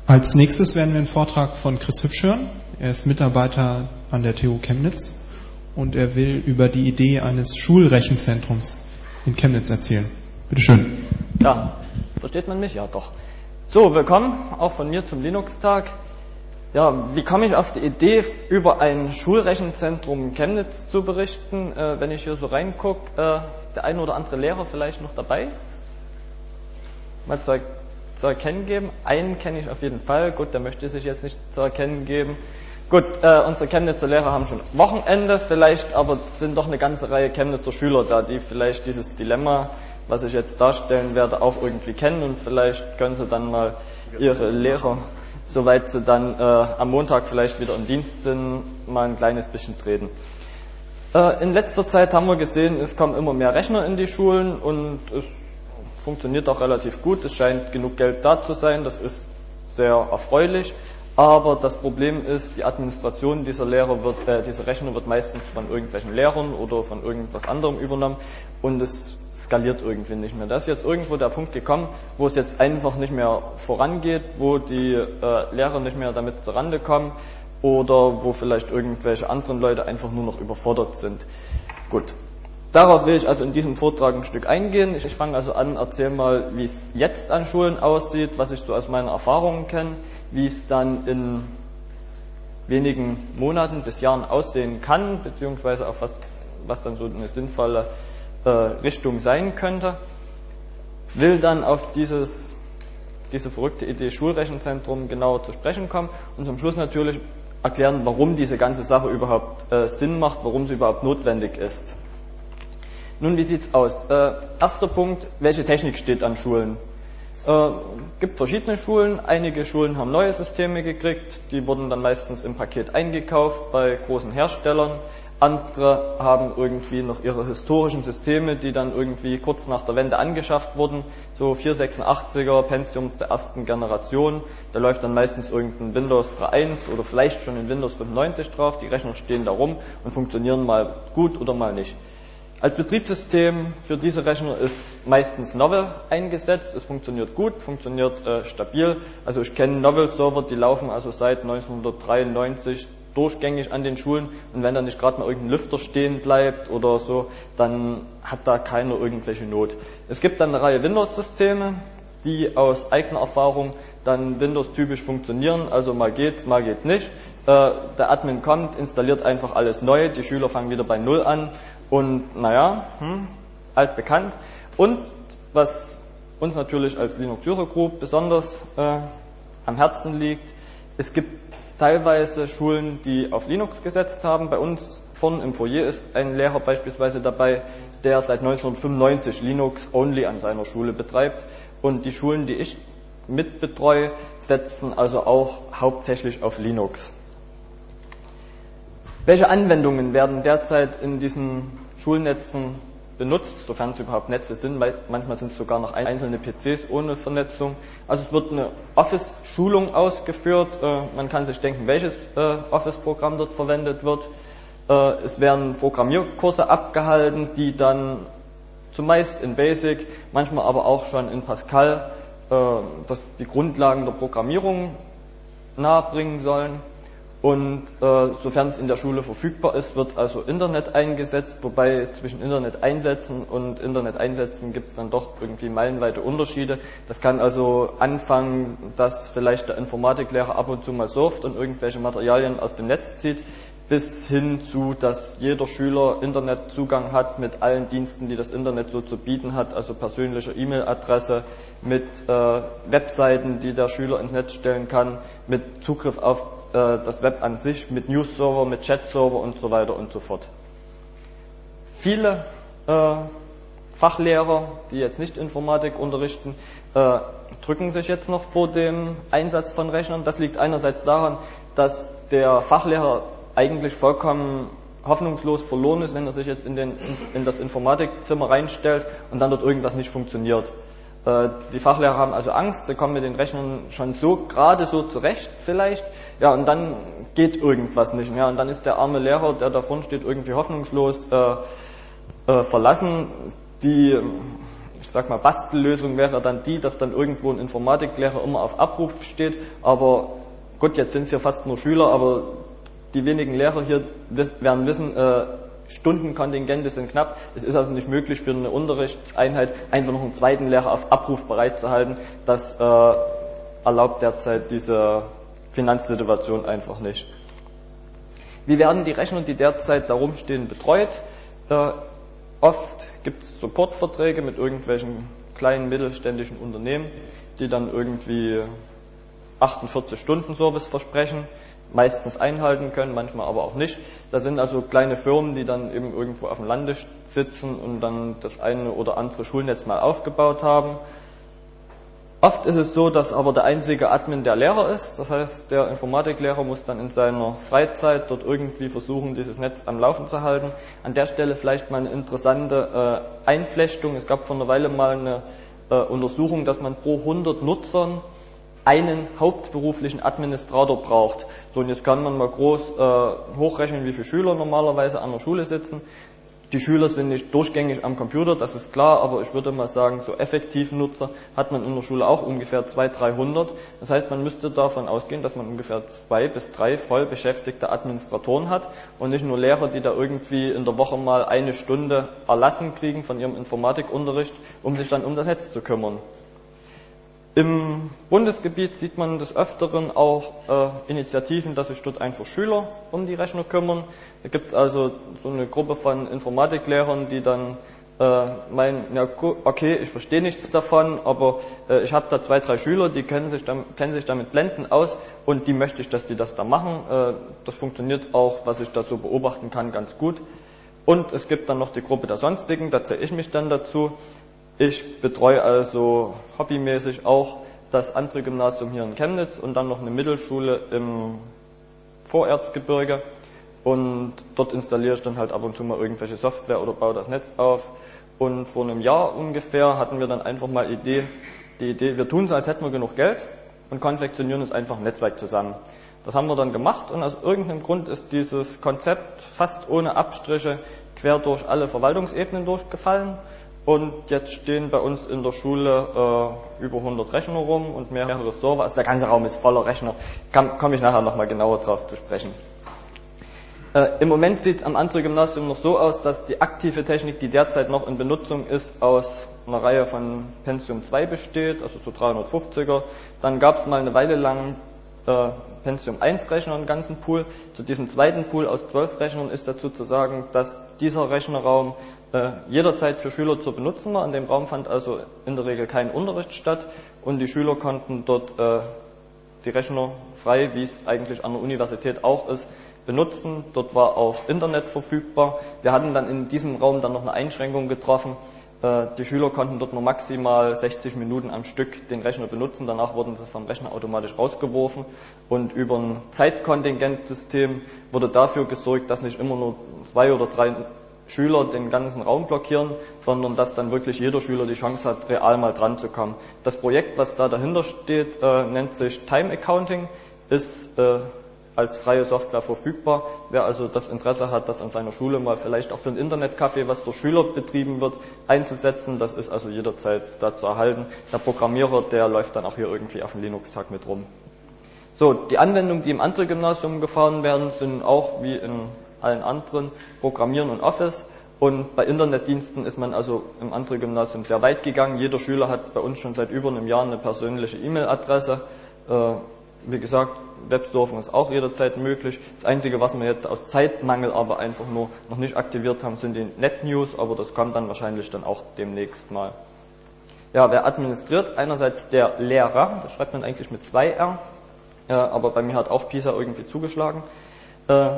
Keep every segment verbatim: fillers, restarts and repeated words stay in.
Als nächstes werden wir einen Vortrag von Chris Hübsch hören. Er ist Mitarbeiter an der T U Chemnitz und er will über die Idee eines Schulrechenzentrums in Chemnitz erzählen. Bitte schön. Ja, versteht man mich? Ja, doch. So, willkommen auch von mir zum Linux-Tag. Ja, wie komme ich auf die Idee, über ein Schulrechenzentrum in Chemnitz zu berichten? Äh, wenn ich hier so reingucke, äh, der eine oder andere Lehrer vielleicht noch dabei? Mal zu, zu erkennen geben. Einen kenne ich auf jeden Fall. Gut, der möchte sich jetzt nicht zu erkennen geben. Gut, äh, unsere Chemnitzer Lehrer haben schon Wochenende, vielleicht aber sind doch eine ganze Reihe Chemnitzer Schüler da, die vielleicht dieses Dilemma, was ich jetzt darstellen werde, auch irgendwie kennen und vielleicht können sie dann mal ihre Lehrer, soweit sie dann äh, am Montag vielleicht wieder im Dienst sind, mal ein kleines bisschen treten. Äh, in letzter Zeit haben wir gesehen, es kommen immer mehr Rechner in die Schulen und es funktioniert auch relativ gut, es scheint genug Geld da zu sein, das ist sehr erfreulich. Aber das Problem ist, die Administration dieser Lehrer wird, äh, dieser Rechner wird meistens von irgendwelchen Lehrern oder von irgendwas anderem übernommen und es skaliert irgendwie nicht mehr. Da ist jetzt irgendwo der Punkt gekommen, wo es jetzt einfach nicht mehr vorangeht, wo die äh, Lehrer nicht mehr damit zurande kommen oder wo vielleicht irgendwelche anderen Leute einfach nur noch überfordert sind. Gut. Darauf will ich also in diesem Vortrag ein Stück eingehen. Ich fange also an, erzähle mal, wie es jetzt an Schulen aussieht, was ich so aus meinen Erfahrungen kenne, wie es dann in wenigen Monaten bis Jahren aussehen kann, beziehungsweise auf was, was dann so eine sinnvolle äh, Richtung sein könnte. Will dann auf dieses, diese verrückte Idee Schulrechenzentrum genauer zu sprechen kommen und zum Schluss natürlich erklären, warum diese ganze Sache überhaupt äh, Sinn macht, warum sie überhaupt notwendig ist. Nun, wie sieht's aus? Äh, erster Punkt, welche Technik steht an Schulen? Äh, gibt verschiedene Schulen, einige Schulen haben neue Systeme gekriegt, die wurden dann meistens im Paket eingekauft bei großen Herstellern. Andere haben irgendwie noch ihre historischen Systeme, die dann irgendwie kurz nach der Wende angeschafft wurden, so vierhundertsechsundachtziger Pentiums der ersten Generation. Da läuft dann meistens irgendein Windows drei Punkt eins oder vielleicht schon ein Windows fünfundneunzig drauf. Die Rechner stehen da rum und funktionieren mal gut oder mal nicht. Als Betriebssystem für diese Rechner ist meistens Novell eingesetzt. Es funktioniert gut, funktioniert äh, stabil. Also ich kenne Novell-Server, die laufen also seit neunzehnhundertdreiundneunzig durchgängig an den Schulen. Und wenn da nicht gerade mal irgendein Lüfter stehen bleibt oder so, dann hat da keiner irgendwelche Not. Es gibt dann eine Reihe Windows-Systeme, die aus eigener Erfahrung dann Windows-typisch funktionieren. Also mal geht's, mal geht's nicht. Äh, der Admin kommt, installiert einfach alles neu. Die Schüler fangen wieder bei Null an. Und naja, hm, altbekannt. Und was uns natürlich als Linux User Group besonders äh, am Herzen liegt, es gibt teilweise Schulen, die auf Linux gesetzt haben. Bei uns vorne im Foyer ist ein Lehrer beispielsweise dabei, der seit neunzehnhundertfünfundneunzig Linux only an seiner Schule betreibt. Und die Schulen, die ich mitbetreue, setzen also auch hauptsächlich auf Linux. Welche Anwendungen werden derzeit in diesen Schulnetzen benutzt, sofern es überhaupt Netze sind? Manchmal sind es sogar noch einzelne P Cs ohne Vernetzung. Also es wird eine Office-Schulung ausgeführt. Man kann sich denken, welches Office-Programm dort verwendet wird. Es werden Programmierkurse abgehalten, die dann zumeist in Basic, manchmal aber auch schon in Pascal, das die Grundlagen der Programmierung nahebringen sollen. Und äh, sofern es in der Schule verfügbar ist, wird also Internet eingesetzt, wobei zwischen Internet einsetzen und Internet einsetzen gibt es dann doch irgendwie meilenweite Unterschiede. Das kann also anfangen, dass vielleicht der Informatiklehrer ab und zu mal surft und irgendwelche Materialien aus dem Netz zieht, bis hin zu, dass jeder Schüler Internetzugang hat mit allen Diensten, die das Internet so zu bieten hat, also persönlicher E-Mail-Adresse, mit äh, Webseiten, die der Schüler ins Netz stellen kann, mit Zugriff auf das Web an sich, mit News-Server, mit Chat-Server und so weiter und so fort. Viele äh, Fachlehrer, die jetzt nicht Informatik unterrichten, äh, drücken sich jetzt noch vor dem Einsatz von Rechnern. Das liegt einerseits daran, dass der Fachlehrer eigentlich vollkommen hoffnungslos verloren ist, wenn er sich jetzt in, den, in das Informatikzimmer reinstellt und dann dort irgendwas nicht funktioniert. Die Fachlehrer haben also Angst, sie kommen mit den Rechnern schon so, gerade so zurecht vielleicht, ja, und dann geht irgendwas nicht mehr und dann ist der arme Lehrer, der davon steht, irgendwie hoffnungslos äh, äh, verlassen. Die, ich ich sag mal, Bastellösung wäre dann die, dass dann irgendwo ein Informatiklehrer immer auf Abruf steht, aber gut, jetzt sind es hier fast nur Schüler, aber die wenigen Lehrer hier werden wissen, äh, Stundenkontingente sind knapp. Es ist also nicht möglich für eine Unterrichtseinheit einfach noch einen zweiten Lehrer auf Abruf bereitzuhalten. Das äh, erlaubt derzeit diese Finanzsituation einfach nicht. Wie werden die Rechner, die derzeit da rumstehen, betreut? Äh, oft gibt es Supportverträge mit irgendwelchen kleinen mittelständischen Unternehmen, die dann irgendwie achtundvierzig Stunden Service versprechen, meistens einhalten können, manchmal aber auch nicht. Das sind also kleine Firmen, die dann eben irgendwo auf dem Lande sitzen und dann das eine oder andere Schulnetz mal aufgebaut haben. Oft ist es so, dass aber der einzige Admin der Lehrer ist. Das heißt, der Informatiklehrer muss dann in seiner Freizeit dort irgendwie versuchen, dieses Netz am Laufen zu halten. An der Stelle vielleicht mal eine interessante äh, Einflechtung. Es gab vor einer Weile mal eine äh, Untersuchung, dass man pro hundert Nutzern einen hauptberuflichen Administrator braucht. So, und jetzt kann man mal groß äh, hochrechnen, wie viele Schüler normalerweise an der Schule sitzen. Die Schüler sind nicht durchgängig am Computer, das ist klar, aber ich würde mal sagen, so effektiven Nutzer hat man in der Schule auch ungefähr zweihundert, dreihundert. Das heißt, man müsste davon ausgehen, dass man ungefähr zwei bis drei voll beschäftigte Administratoren hat und nicht nur Lehrer, die da irgendwie in der Woche mal eine Stunde erlassen kriegen von ihrem Informatikunterricht, um sich dann um das Netz zu kümmern. Im Bundesgebiet sieht man des Öfteren auch äh, Initiativen, dass sich dort einfach Schüler um die Rechner kümmern. Da gibt es also so eine Gruppe von Informatiklehrern, die dann äh, meinen, ja okay, ich verstehe nichts davon, aber äh, ich habe da zwei, drei Schüler, die kennen sich, damit, kennen sich damit blendend aus und die möchte ich, dass die das da machen. Äh, das funktioniert auch, was ich da so beobachten kann, ganz gut. Und es gibt dann noch die Gruppe der Sonstigen, da zähle ich mich dann dazu. Ich betreue also hobbymäßig auch das andere Gymnasium hier in Chemnitz und dann noch eine Mittelschule im Vorerzgebirge und dort installiere ich dann halt ab und zu mal irgendwelche Software oder baue das Netz auf. Und vor einem Jahr ungefähr hatten wir dann einfach mal Idee, die Idee, wir tun es, als hätten wir genug Geld und konfektionieren uns einfach ein Netzwerk zusammen. Das haben wir dann gemacht und aus irgendeinem Grund ist dieses Konzept fast ohne Abstriche quer durch alle Verwaltungsebenen durchgefallen. Und jetzt stehen bei uns in der Schule äh, über hundert Rechner rum und mehrere Server. Also der ganze Raum ist voller Rechner. Komme ich nachher nochmal genauer drauf zu sprechen. Äh, Im Moment sieht es am anderen Gymnasium noch so aus, dass die aktive Technik, die derzeit noch in Benutzung ist, aus einer Reihe von Pentium zwei besteht, also so dreihundertfünfziger. Dann gab es mal eine Weile lang äh, Pentium eins Rechner im ganzen Pool. Zu diesem zweiten Pool aus zwölf Rechnern ist dazu zu sagen, dass dieser Rechnerraum äh, jederzeit für Schüler zu benutzen war. In dem Raum fand also in der Regel kein Unterricht statt und die Schüler konnten dort äh, die Rechner frei, wie es eigentlich an der Universität auch ist, benutzen. Dort war auch Internet verfügbar. Wir hatten dann in diesem Raum dann noch eine Einschränkung getroffen. Äh, die Schüler konnten dort nur maximal sechzig Minuten am Stück den Rechner benutzen. Danach wurden sie vom Rechner automatisch rausgeworfen. Und über ein Zeitkontingentsystem wurde dafür gesorgt, dass nicht immer nur zwei oder drei Schüler den ganzen Raum blockieren, sondern dass dann wirklich jeder Schüler die Chance hat, real mal dran zu kommen. Das Projekt, was da dahinter steht, äh, nennt sich Time Accounting, ist äh, als freie Software verfügbar. Wer also das Interesse hat, das an seiner Schule mal vielleicht auch für ein Internetcafé, was durch Schüler betrieben wird, einzusetzen, das ist also jederzeit da zu erhalten. Der Programmierer, der läuft dann auch hier irgendwie auf dem Linux-Tag mit rum. So, die Anwendungen, die im anderen Gymnasium gefahren werden, sind auch wie in allen anderen Programmieren und Office. Und bei Internetdiensten ist man also im anderen Gymnasium sehr weit gegangen. Jeder Schüler hat bei uns schon seit über einem Jahr eine persönliche E-Mail-Adresse. Äh, wie gesagt, Websurfen ist auch jederzeit möglich. Das Einzige, was wir jetzt aus Zeitmangel aber einfach nur noch nicht aktiviert haben, sind die Net-News, aber das kommt dann wahrscheinlich dann auch demnächst mal. Ja, wer administriert? Einerseits der Lehrer, das schreibt man eigentlich mit zwei R, ja, aber bei mir hat auch PISA irgendwie zugeschlagen. Äh,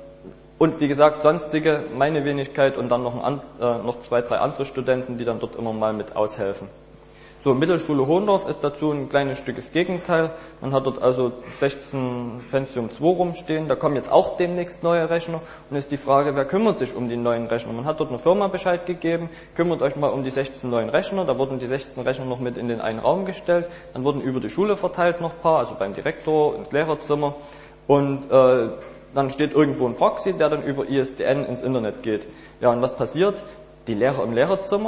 Und wie gesagt, sonstige, meine Wenigkeit und dann noch, ein, äh, noch zwei, drei andere Studenten, die dann dort immer mal mit aushelfen. So, Mittelschule Hohndorf ist dazu ein kleines Stück das Gegenteil. Man hat dort also sechzehn Pentium zwei rumstehen, da kommen jetzt auch demnächst neue Rechner und ist die Frage, wer kümmert sich um die neuen Rechner? Man hat dort eine Firma Bescheid gegeben, kümmert euch mal um die sechzehn neuen Rechner, da wurden die sechzehn Rechner noch mit in den einen Raum gestellt, dann wurden über die Schule verteilt noch ein paar, also beim Direktor, ins Lehrerzimmer und äh, dann steht irgendwo ein Proxy, der dann über I S D N ins Internet geht. Ja, und was passiert? Die Lehrer im Lehrerzimmer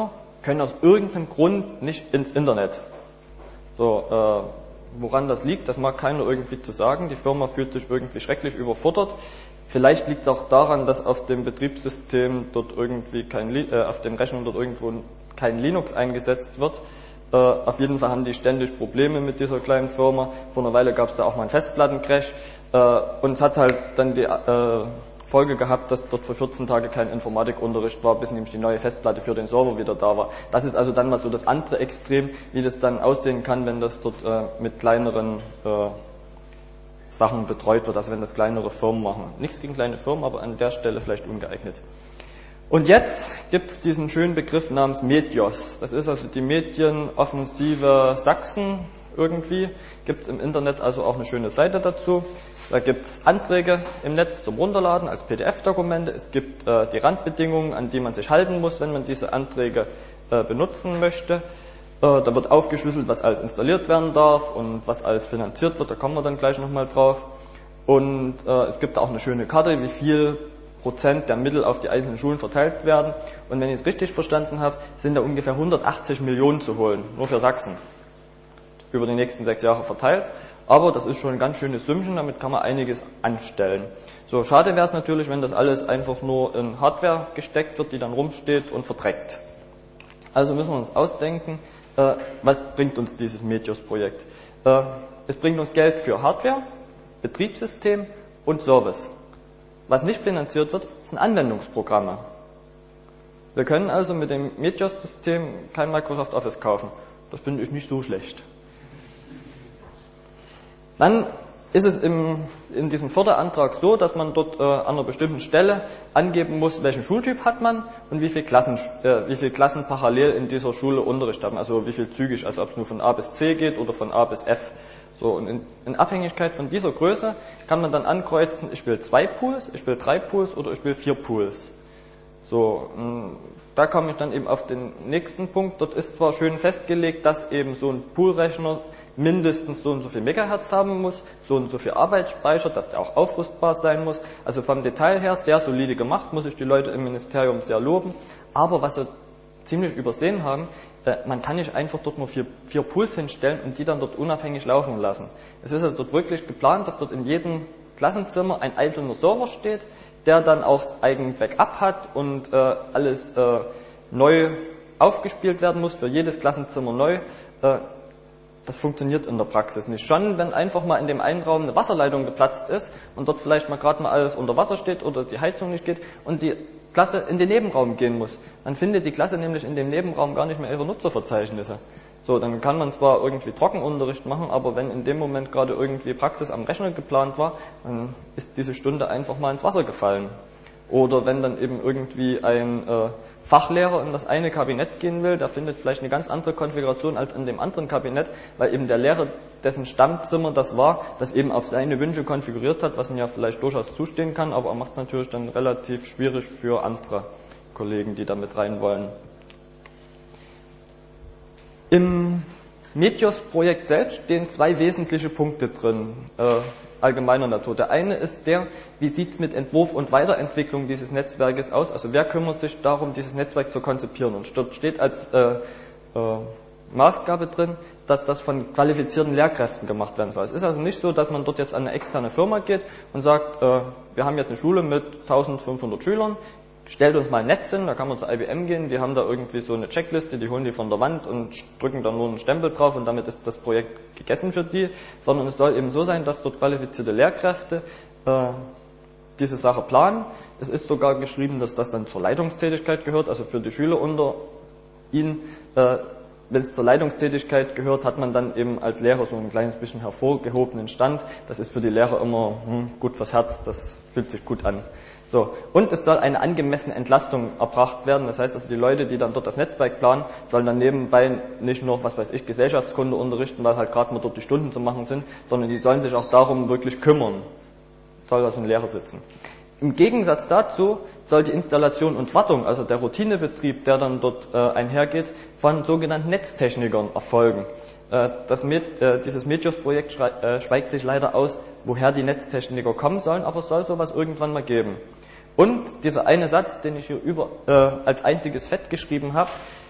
können aus irgendeinem Grund nicht ins Internet. So, äh, woran das liegt, das mag keiner irgendwie zu sagen. Die Firma fühlt sich irgendwie schrecklich überfordert. Vielleicht liegt es auch daran, dass auf dem Betriebssystem dort irgendwie kein, äh, auf dem Rechner dort irgendwo kein Linux eingesetzt wird. Äh, auf jeden Fall haben die ständig Probleme mit dieser kleinen Firma. Vor einer Weile gab es da auch mal einen Festplattencrash. Äh, und es hat halt dann die äh, Folge gehabt, dass dort für vierzehn Tage kein Informatikunterricht war, bis nämlich die neue Festplatte für den Server wieder da war. Das ist also dann mal so das andere Extrem, wie das dann aussehen kann, wenn das dort äh, mit kleineren äh, Sachen betreut wird, also wenn das kleinere Firmen machen. Nichts gegen kleine Firmen, aber an der Stelle vielleicht ungeeignet. Und jetzt gibt es diesen schönen Begriff namens Medios. Das ist also die Medienoffensive Sachsen irgendwie. Gibt es im Internet also auch eine schöne Seite dazu. Da gibt es Anträge im Netz zum Runterladen als P D F-Dokumente. Es gibt äh, die Randbedingungen, an die man sich halten muss, wenn man diese Anträge äh, benutzen möchte. Äh, da wird aufgeschlüsselt, was alles installiert werden darf und was alles finanziert wird. Da kommen wir dann gleich nochmal drauf. Und äh, es gibt auch eine schöne Karte, wie viel Prozent der Mittel auf die einzelnen Schulen verteilt werden. Und wenn ich es richtig verstanden habe, sind da ungefähr hundertachtzig Millionen zu holen, nur für Sachsen, über die nächsten sechs Jahre verteilt. Aber das ist schon ein ganz schönes Sümmchen, damit kann man einiges anstellen. So, schade wäre es natürlich, wenn das alles einfach nur in Hardware gesteckt wird, die dann rumsteht und verdreckt. Also müssen wir uns ausdenken, äh, was bringt uns dieses Medios-Projekt. Äh, es bringt uns Geld für Hardware, Betriebssystem und Service. Was nicht finanziert wird, sind Anwendungsprogramme. Wir können also mit dem Medios-System kein Microsoft Office kaufen. Das finde ich nicht so schlecht. Dann ist es im, in diesem Förderantrag so, dass man dort äh, an einer bestimmten Stelle angeben muss, welchen Schultyp hat man und wie viele Klassen, äh, wie viele Klassen parallel in dieser Schule Unterricht haben, also wie viel zügig, also ob es nur von A bis C geht oder von A bis F. So, und in, in Abhängigkeit von dieser Größe kann man dann ankreuzen, ich will zwei Pools, ich will drei Pools oder ich will vier Pools. So, da komme ich dann eben auf den nächsten Punkt. Dort ist zwar schön festgelegt, dass eben so ein Poolrechner mindestens so und so viel Megahertz haben muss, so und so viel Arbeitsspeicher, dass der auch aufrüstbar sein muss. Also vom Detail her sehr solide gemacht, muss ich die Leute im Ministerium sehr loben. Aber was sie ziemlich übersehen haben, äh, man kann nicht einfach dort nur vier, vier Pools hinstellen und die dann dort unabhängig laufen lassen. Es ist also dort wirklich geplant, dass dort in jedem Klassenzimmer ein einzelner Server steht, der dann auch das eigene Backup hat und äh, alles äh, neu aufgespielt werden muss, für jedes Klassenzimmer neu. Äh, Das funktioniert in der Praxis nicht. Schon, wenn einfach mal in dem einen Raum eine Wasserleitung geplatzt ist und dort vielleicht mal gerade mal alles unter Wasser steht oder die Heizung nicht geht und die Klasse in den Nebenraum gehen muss, dann findet die Klasse nämlich in dem Nebenraum gar nicht mehr ihre Nutzerverzeichnisse. So, dann kann man zwar irgendwie Trockenunterricht machen, aber wenn in dem Moment gerade irgendwie Praxis am Rechner geplant war, dann ist diese Stunde einfach mal ins Wasser gefallen. Oder wenn dann eben irgendwie ein äh, Fachlehrer in das eine Kabinett gehen will, der findet vielleicht eine ganz andere Konfiguration als in dem anderen Kabinett, weil eben der Lehrer, dessen Stammzimmer das war, das eben auf seine Wünsche konfiguriert hat, was ihm ja vielleicht durchaus zustehen kann, aber er macht es natürlich dann relativ schwierig für andere Kollegen, die da mit rein wollen. Im Medios-Projekt selbst stehen zwei wesentliche Punkte drin, äh, allgemeiner Natur. Der eine ist der, wie sieht es mit Entwurf und Weiterentwicklung dieses Netzwerkes aus? Also wer kümmert sich darum, dieses Netzwerk zu konzipieren? Und dort steht als äh, äh, Maßgabe drin, dass das von qualifizierten Lehrkräften gemacht werden soll. Es ist also nicht so, dass man dort jetzt an eine externe Firma geht und sagt, äh, wir haben jetzt eine Schule mit eintausendfünfhundert Schülern, stellt uns mal ein Netz hin, da kann man zu I B M gehen, die haben da irgendwie so eine Checkliste, die holen die von der Wand und drücken da nur einen Stempel drauf und damit ist das Projekt gegessen für die, sondern es soll eben so sein, dass dort qualifizierte Lehrkräfte äh, diese Sache planen. Es ist sogar geschrieben, dass das dann zur Leitungstätigkeit gehört, also für die Schüler unter ihnen. Äh, wenn es zur Leitungstätigkeit gehört, hat man dann eben als Lehrer so ein kleines bisschen hervorgehobenen Stand. Das ist für die Lehrer immer hm, gut fürs Herz, das fühlt sich gut an. So, und es soll eine angemessene Entlastung erbracht werden. Das heißt also, die Leute, die dann dort das Netzwerk planen, sollen dann nebenbei nicht nur, was weiß ich, Gesellschaftskunde unterrichten, weil halt gerade mal dort die Stunden zu machen sind, sondern die sollen sich auch darum wirklich kümmern. Soll da so ein Lehrer sitzen. Im Gegensatz dazu soll die Installation und Wartung, also der Routinebetrieb, der dann dort äh, einhergeht, von sogenannten Netztechnikern erfolgen. Äh, das Med, äh, dieses Medios-Projekt schrei, äh, schweigt sich leider aus, woher die Netztechniker kommen sollen, aber es soll sowas irgendwann mal geben. Und dieser eine Satz, den ich hier über, äh, als einziges Fett geschrieben habe,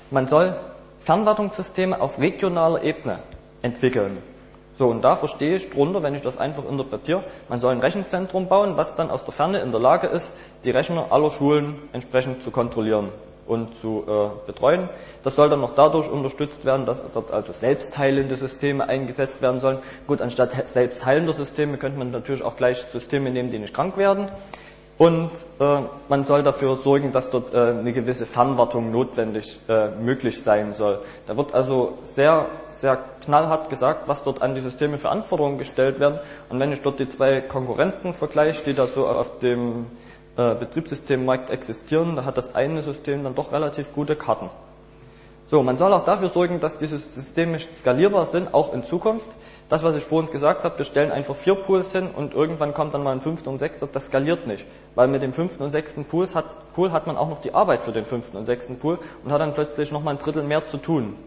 Man soll Fernwartungssysteme auf regionaler Ebene entwickeln. So, und da verstehe ich drunter, wenn ich das einfach interpretiere, man soll ein Rechenzentrum bauen, was dann aus der Ferne in der Lage ist, die Rechner aller Schulen entsprechend zu kontrollieren und zu äh, betreuen. Das soll dann noch dadurch unterstützt werden, dass dort also selbstheilende Systeme eingesetzt werden sollen. Gut, anstatt selbstheilender Systeme könnte man natürlich auch gleich Systeme nehmen, die nicht krank werden. Und äh, man soll dafür sorgen, dass dort äh, eine gewisse Fernwartung notwendig äh, möglich sein soll. Da wird also sehr, sehr knallhart gesagt, was dort an die Systeme für Anforderungen gestellt werden. Und wenn ich dort die zwei Konkurrenten vergleiche, die da so auf dem äh, Betriebssystemmarkt existieren, da hat das eine System dann doch relativ gute Karten. So, man soll auch dafür sorgen, dass diese Systeme skalierbar sind, auch in Zukunft. Das, was ich vorhin gesagt habe, wir stellen einfach vier Pools hin und irgendwann kommt dann mal ein fünfter und sechster, das skaliert nicht. Weil mit dem fünften und sechsten Pools hat, Pool hat man auch noch die Arbeit für den fünften und sechsten Pool und hat dann plötzlich noch mal ein Drittel mehr zu tun.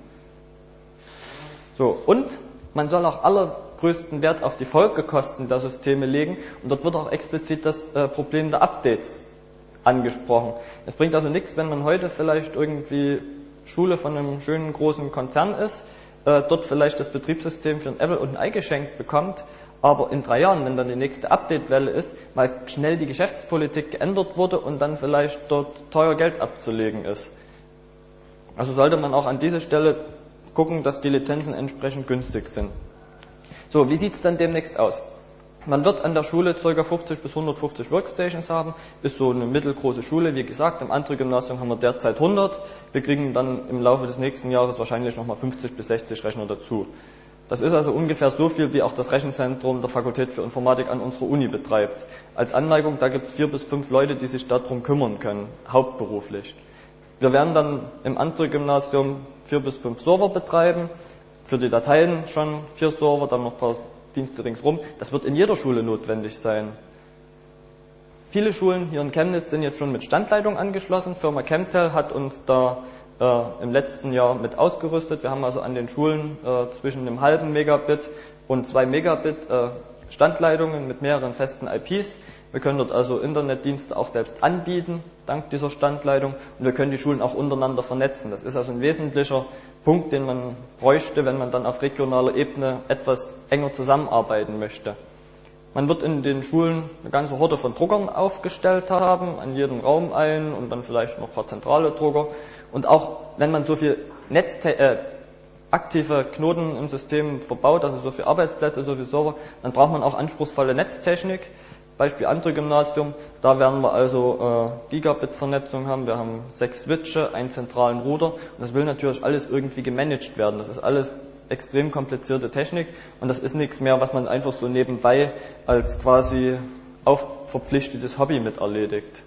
So, und man soll auch allergrößten Wert auf die Folgekosten der Systeme legen und dort wird auch explizit das äh, Problem der Updates angesprochen. Es bringt also nichts, wenn man heute vielleicht irgendwie Schule von einem schönen großen Konzern ist, äh, dort vielleicht das Betriebssystem für ein Apple und ein Ei geschenkt bekommt, aber in drei Jahren, wenn dann die nächste Update-Welle ist, mal schnell die Geschäftspolitik geändert wurde und dann vielleicht dort teuer Geld abzulegen ist. Also sollte man auch an dieser Stelle gucken, dass die Lizenzen entsprechend günstig sind. So, wie sieht es dann demnächst aus? Man wird an der Schule ca. fünfzig bis hundertfünfzig Workstations haben, ist so eine mittelgroße Schule, wie gesagt, im André-Gymnasium haben wir derzeit hundert, wir kriegen dann im Laufe des nächsten Jahres wahrscheinlich nochmal fünfzig bis sechzig Rechner dazu. Das ist also ungefähr so viel, wie auch das Rechenzentrum der Fakultät für Informatik an unserer Uni betreibt. Als Anmerkung, da gibt es vier bis fünf Leute, die sich darum kümmern können, hauptberuflich. Wir werden dann im André-Gymnasium vier bis fünf Server betreiben, für die Dateien schon vier Server, dann noch ein paar Dienste ringsrum. Das wird in jeder Schule notwendig sein. Viele Schulen hier in Chemnitz sind jetzt schon mit Standleitung angeschlossen. Firma Chemtel hat uns da äh, im letzten Jahr mit ausgerüstet. Wir haben also an den Schulen äh, zwischen einem halben Megabit und zwei Megabit äh, Standleitungen mit mehreren festen I Ps. Wir können dort also Internetdienste auch selbst anbieten, dank dieser Standleitung. Und wir können die Schulen auch untereinander vernetzen. Das ist also ein wesentlicher Punkt, den man bräuchte, wenn man dann auf regionaler Ebene etwas enger zusammenarbeiten möchte. Man wird in den Schulen eine ganze Horde von Druckern aufgestellt haben, an jedem Raum ein und dann vielleicht noch ein paar zentrale Drucker. Und auch wenn man so viel Netz, äh, aktive Knoten im System verbaut, also so viele Arbeitsplätze, so viele Server, dann braucht man auch anspruchsvolle Netztechnik. Beispiel André-Gymnasium, da werden wir also äh, Gigabit-Vernetzung haben, wir haben sechs Switche, einen zentralen Router und das will natürlich alles irgendwie gemanagt werden. Das ist alles extrem komplizierte Technik und das ist nichts mehr, was man einfach so nebenbei als quasi aufverpflichtetes Hobby mit erledigt.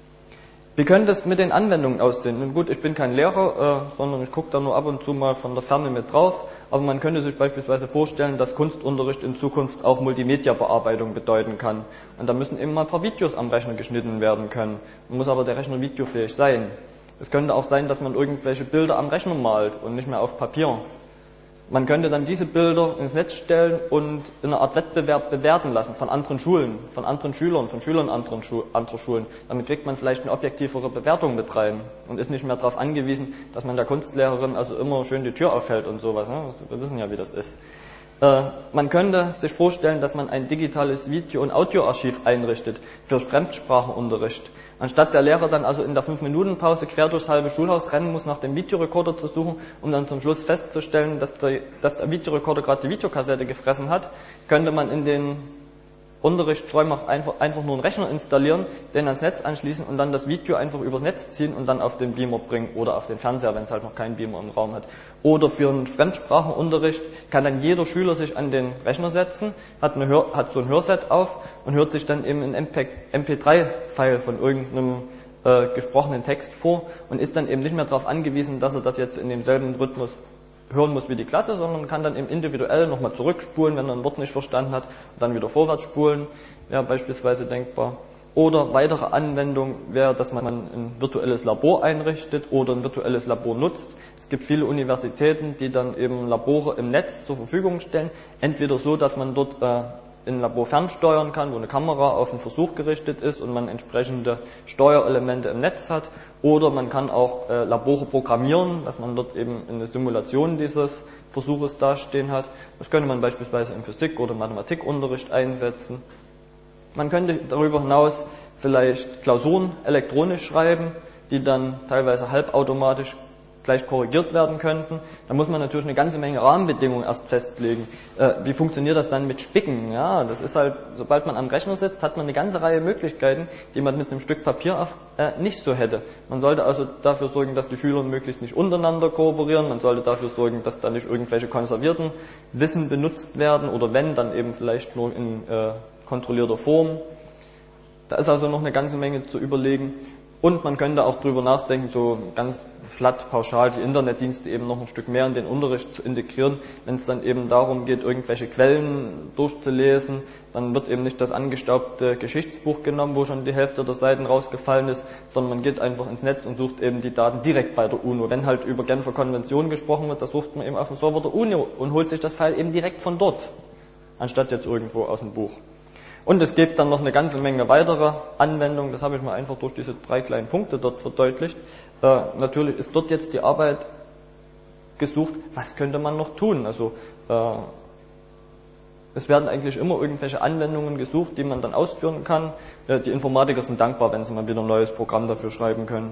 Wie könnte es mit den Anwendungen aussehen? Nun gut, ich bin kein Lehrer, äh, sondern ich gucke da nur ab und zu mal von der Ferne mit drauf. Aber man könnte sich beispielsweise vorstellen, dass Kunstunterricht in Zukunft auch Multimedia-Bearbeitung bedeuten kann. Und da müssen eben mal ein paar Videos am Rechner geschnitten werden können. Man muss aber der Rechner videofähig sein. Es könnte auch sein, dass man irgendwelche Bilder am Rechner malt und nicht mehr auf Papier. Man könnte dann diese Bilder ins Netz stellen und in einer Art Wettbewerb bewerten lassen von anderen Schulen, von anderen Schülern, von Schülern anderer Schu- anderer Schulen. Damit kriegt man vielleicht eine objektivere Bewertung mit rein und ist nicht mehr darauf angewiesen, dass man der Kunstlehrerin also immer schön die Tür aufhält und sowas. Ne? Wir wissen ja, wie das ist. Äh, man könnte sich vorstellen, dass man ein digitales Video- und Audioarchiv einrichtet für Fremdsprachenunterricht. Anstatt der Lehrer dann also in der fünf Minuten Pause quer durchs halbe Schulhaus rennen muss, nach dem Videorekorder zu suchen, um dann zum Schluss festzustellen, dass der, dass der Videorekorder gerade die Videokassette gefressen hat, könnte man in den Unterrichtsräumen auch einfach, einfach nur einen Rechner installieren, den ans Netz anschließen und dann das Video einfach übers Netz ziehen und dann auf den Beamer bringen oder auf den Fernseher, wenn es halt noch keinen Beamer im Raum hat. Oder für einen Fremdsprachenunterricht kann dann jeder Schüler sich an den Rechner setzen, hat, eine Hör, hat so ein Hörset auf und hört sich dann eben ein M P drei File von irgendeinem äh, gesprochenen Text vor und ist dann eben nicht mehr darauf angewiesen, dass er das jetzt in demselben Rhythmus hören muss wie die Klasse, sondern kann dann eben individuell nochmal zurückspulen, wenn er ein Wort nicht verstanden hat, und dann wieder vorwärts spulen, wäre beispielsweise denkbar. Oder weitere Anwendung wäre, dass man ein virtuelles Labor einrichtet oder ein virtuelles Labor nutzt. Es gibt viele Universitäten, die dann eben Labore im Netz zur Verfügung stellen, entweder so, dass man dort äh, in Labor fernsteuern kann, wo eine Kamera auf den Versuch gerichtet ist und man entsprechende Steuerelemente im Netz hat. Oder man kann auch äh, Labore programmieren, dass man dort eben eine Simulation dieses Versuches dastehen hat. Das könnte man beispielsweise im Physik- oder Mathematikunterricht einsetzen. Man könnte darüber hinaus vielleicht Klausuren elektronisch schreiben, die dann teilweise halbautomatisch gleich korrigiert werden könnten. Da muss man natürlich eine ganze Menge Rahmenbedingungen erst festlegen. Äh, wie funktioniert das dann mit Spicken? Ja, das ist halt, sobald man am Rechner sitzt, hat man eine ganze Reihe Möglichkeiten, die man mit einem Stück Papier auf, äh, nicht so hätte. Man sollte also dafür sorgen, dass die Schüler möglichst nicht untereinander kooperieren. Man sollte dafür sorgen, dass da nicht irgendwelche konservierten Wissen benutzt werden oder wenn, dann eben vielleicht nur in äh, kontrollierter Form. Da ist also noch eine ganze Menge zu überlegen. Und man könnte auch drüber nachdenken, so ganz flat, pauschal die Internetdienste eben noch ein Stück mehr in den Unterricht zu integrieren. Wenn es dann eben darum geht, irgendwelche Quellen durchzulesen, dann wird eben nicht das angestaubte Geschichtsbuch genommen, wo schon die Hälfte der Seiten rausgefallen ist, sondern man geht einfach ins Netz und sucht eben die Daten direkt bei der UNO. Wenn halt über Genfer Konvention gesprochen wird, da sucht man eben auf dem Server der UNO und holt sich das File eben direkt von dort, anstatt jetzt irgendwo aus dem Buch. Und es gibt dann noch eine ganze Menge weiterer Anwendungen, das habe ich mal einfach durch diese drei kleinen Punkte dort verdeutlicht. Äh, natürlich ist dort jetzt die Arbeit gesucht, was könnte man noch tun? Also äh, es werden eigentlich immer irgendwelche Anwendungen gesucht, die man dann ausführen kann. Äh, die Informatiker sind dankbar, wenn sie mal wieder ein neues Programm dafür schreiben können.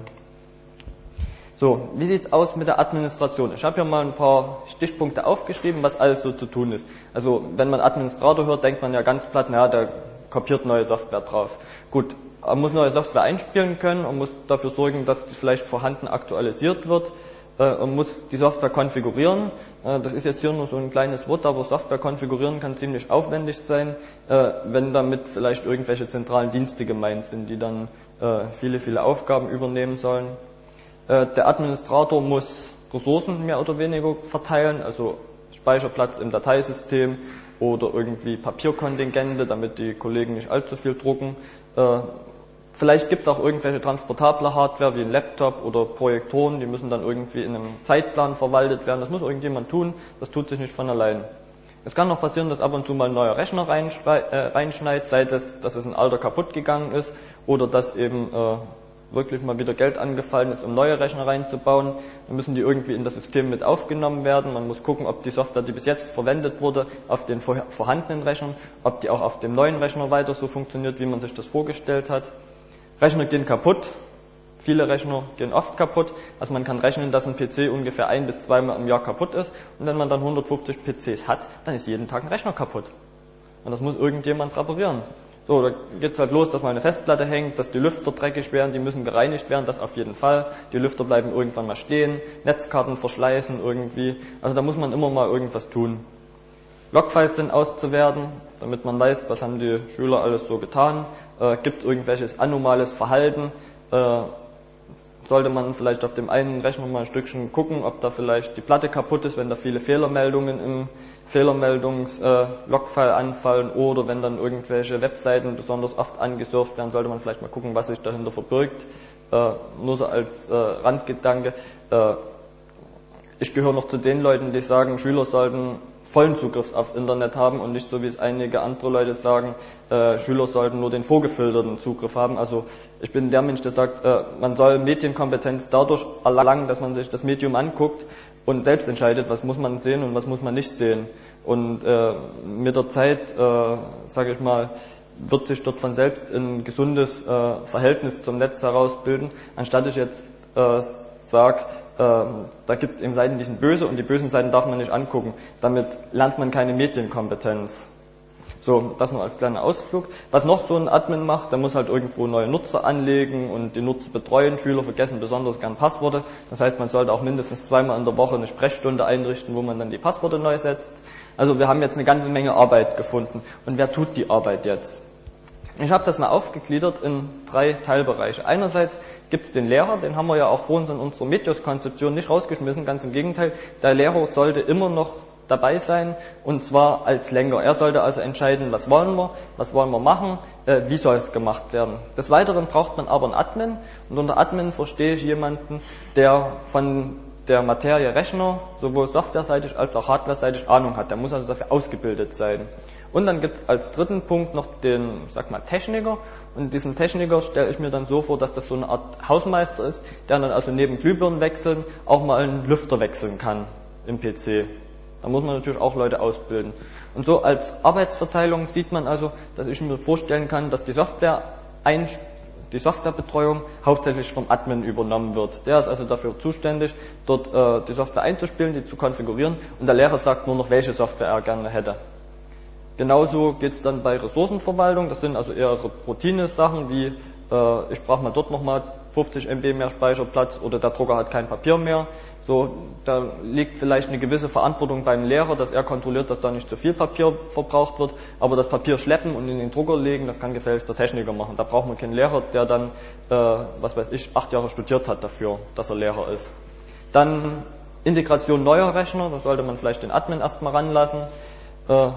So, wie sieht's aus mit der Administration? Ich habe hier mal ein paar Stichpunkte aufgeschrieben, was alles so zu tun ist. Also, wenn man Administrator hört, denkt man ja ganz platt, naja, der kopiert neue Software drauf. Gut, man muss neue Software einspielen können und muss dafür sorgen, dass die vielleicht vorhanden aktualisiert wird. Man muss die Software konfigurieren. Das ist jetzt hier nur so ein kleines Wort, aber Software konfigurieren kann ziemlich aufwendig sein, wenn damit vielleicht irgendwelche zentralen Dienste gemeint sind, die dann viele, viele Aufgaben übernehmen sollen. Der Administrator muss Ressourcen mehr oder weniger verteilen, also Speicherplatz im Dateisystem oder irgendwie Papierkontingente, damit die Kollegen nicht allzu viel drucken. Vielleicht gibt es auch irgendwelche transportable Hardware wie ein Laptop oder Projektoren, die müssen dann irgendwie in einem Zeitplan verwaltet werden. Das muss irgendjemand tun, das tut sich nicht von allein. Es kann noch passieren, dass ab und zu mal ein neuer Rechner reinschneit, sei es, dass es ein alter kaputt gegangen ist oder dass eben äh, wirklich mal wieder Geld angefallen ist, um neue Rechner reinzubauen. Dann müssen die irgendwie in das System mit aufgenommen werden. Man muss gucken, ob die Software, die bis jetzt verwendet wurde, auf den vorhandenen Rechnern, ob die auch auf dem neuen Rechner weiter so funktioniert, wie man sich das vorgestellt hat. Rechner gehen kaputt. Viele Rechner gehen oft kaputt. Also man kann rechnen, dass ein P C ungefähr ein bis zweimal im Jahr kaputt ist. Und wenn man dann hundertfünfzig P Cs hat, dann ist jeden Tag ein Rechner kaputt. Und das muss irgendjemand reparieren. So, da geht's halt los, dass mal eine Festplatte hängt, dass die Lüfter dreckig werden, die müssen gereinigt werden, das auf jeden Fall. Die Lüfter bleiben irgendwann mal stehen, Netzkarten verschleißen irgendwie. Also da muss man immer mal irgendwas tun. Logfiles sind auszuwerten, damit man weiß, was haben die Schüler alles so getan. Äh, gibt irgendwelches anomales Verhalten. Äh, sollte man vielleicht auf dem einen Rechner mal ein Stückchen gucken, ob da vielleicht die Platte kaputt ist, wenn da viele Fehlermeldungen im Fehlermeldungs-Logfile anfallen oder wenn dann irgendwelche Webseiten besonders oft angesurft werden, sollte man vielleicht mal gucken, was sich dahinter verbirgt. Äh, nur so als äh, Randgedanke. Äh, ich gehöre noch zu den Leuten, die sagen, Schüler sollten vollen Zugriff auf Internet haben und nicht so, wie es einige andere Leute sagen, äh, Schüler sollten nur den vorgefilterten Zugriff haben. Also ich bin der Mensch, der sagt, äh, man soll Medienkompetenz dadurch erlangen, dass man sich das Medium anguckt und selbst entscheidet, was muss man sehen und was muss man nicht sehen. Und äh, mit der Zeit, äh, sage ich mal, wird sich dort von selbst ein gesundes äh, Verhältnis zum Netz herausbilden, anstatt ich jetzt äh, sage, äh, da gibt es eben Seiten, die sind böse und die bösen Seiten darf man nicht angucken. Damit lernt man keine Medienkompetenz. So, das nur als kleiner Ausflug. Was noch so ein Admin macht, der muss halt irgendwo neue Nutzer anlegen und die Nutzer betreuen. Schüler vergessen besonders gern Passworte. Das heißt, man sollte auch mindestens zweimal in der Woche eine Sprechstunde einrichten, wo man dann die Passworte neu setzt. Also wir haben jetzt eine ganze Menge Arbeit gefunden. Und wer tut die Arbeit jetzt? Ich habe das mal aufgegliedert in drei Teilbereiche. Einerseits gibt es den Lehrer, den haben wir ja auch vor uns in unserer Medios-Konzeption nicht rausgeschmissen, ganz im Gegenteil. Der Lehrer sollte immer noch dabei sein, und zwar als Lenker. Er sollte also entscheiden, was wollen wir, was wollen wir machen, äh, wie soll es gemacht werden. Des Weiteren braucht man aber einen Admin, und unter Admin verstehe ich jemanden, der von der Materie Rechner sowohl softwareseitig als auch hardwareseitig Ahnung hat. Der muss also dafür ausgebildet sein. Und dann gibt es als dritten Punkt noch den, sag mal, Techniker. Und diesen Techniker stelle ich mir dann so vor, dass das so eine Art Hausmeister ist, der dann also neben Glühbirnen wechseln auch mal einen Lüfter wechseln kann im P C. Da muss man natürlich auch Leute ausbilden. Und so als Arbeitsverteilung sieht man also, dass ich mir vorstellen kann, dass die Software ein, die Softwarebetreuung hauptsächlich vom Admin übernommen wird. Der ist also dafür zuständig, dort äh, die Software einzuspielen, die zu konfigurieren, und der Lehrer sagt nur noch, welche Software er gerne hätte. Genauso geht es dann bei Ressourcenverwaltung. Das sind also eher Routine-Sachen wie äh, ich brauche mal dort nochmal fünfzig Megabyte mehr Speicherplatz oder der Drucker hat kein Papier mehr. So, da liegt vielleicht eine gewisse Verantwortung beim Lehrer, dass er kontrolliert, dass da nicht zu viel Papier verbraucht wird, aber das Papier schleppen und in den Drucker legen, das kann gefälligst der Techniker machen. Da braucht man keinen Lehrer, der dann, äh, was weiß ich, acht Jahre studiert hat dafür, dass er Lehrer ist. Dann Integration neuer Rechner, da sollte man vielleicht den Admin erstmal ranlassen. Äh,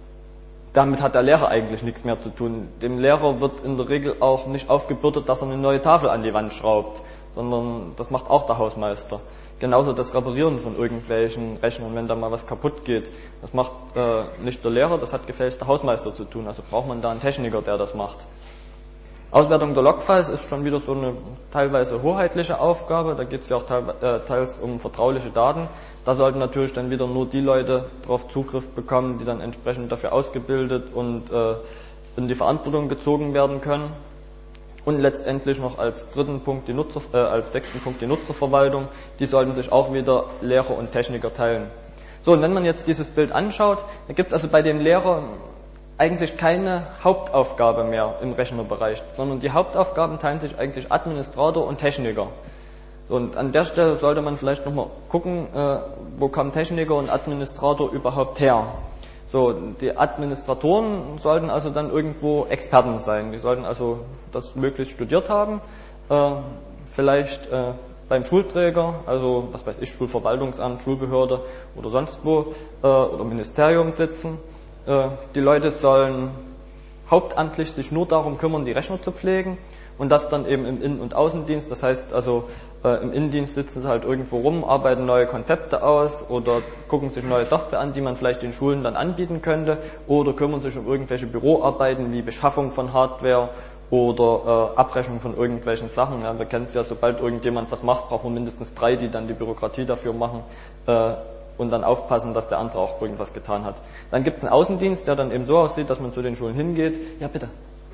damit hat der Lehrer eigentlich nichts mehr zu tun. Dem Lehrer wird in der Regel auch nicht aufgebürdet, dass er eine neue Tafel an die Wand schraubt, sondern das macht auch der Hausmeister. Genauso das Reparieren von irgendwelchen Rechnern, wenn da mal was kaputt geht. Das macht äh, nicht der Lehrer, das hat gefälligst der Hausmeister zu tun. Also braucht man da einen Techniker, der das macht. Auswertung der Logfiles ist schon wieder so eine teilweise hoheitliche Aufgabe. Da geht es ja auch teil, äh, teils um vertrauliche Daten. Da sollten natürlich dann wieder nur die Leute darauf Zugriff bekommen, die dann entsprechend dafür ausgebildet und äh, in die Verantwortung gezogen werden können. Und letztendlich noch als dritten Punkt die Nutzer, äh, als sechsten Punkt die Nutzerverwaltung. Die sollten sich auch wieder Lehrer und Techniker teilen. So, und wenn man jetzt dieses Bild anschaut, da gibt es also bei dem Lehrer eigentlich keine Hauptaufgabe mehr im Rechnerbereich, sondern die Hauptaufgaben teilen sich eigentlich Administrator und Techniker. So, und an der Stelle sollte man vielleicht nochmal gucken, äh, wo kommen Techniker und Administrator überhaupt her. So, die Administratoren sollten also dann irgendwo Experten sein. Die sollten also das möglichst studiert haben, äh, vielleicht äh, beim Schulträger, also was weiß ich, Schulverwaltungsamt, Schulbehörde oder sonst wo, äh, oder Ministerium sitzen. Äh, die Leute sollen hauptamtlich sich nur darum kümmern, die Rechner zu pflegen. Und das dann eben im Innen- und Außendienst. Das heißt also, äh, im Innendienst sitzen sie halt irgendwo rum, arbeiten neue Konzepte aus oder gucken sich neue Software an, die man vielleicht den Schulen dann anbieten könnte, oder kümmern sich um irgendwelche Büroarbeiten wie Beschaffung von Hardware oder äh, Abrechnung von irgendwelchen Sachen. Ja, wir kennen es ja, sobald irgendjemand was macht, braucht man mindestens drei, die dann die Bürokratie dafür machen äh, und dann aufpassen, dass der andere auch irgendwas getan hat. Dann gibt es einen Außendienst, der dann eben so aussieht, dass man zu den Schulen hingeht. Ja, bitte.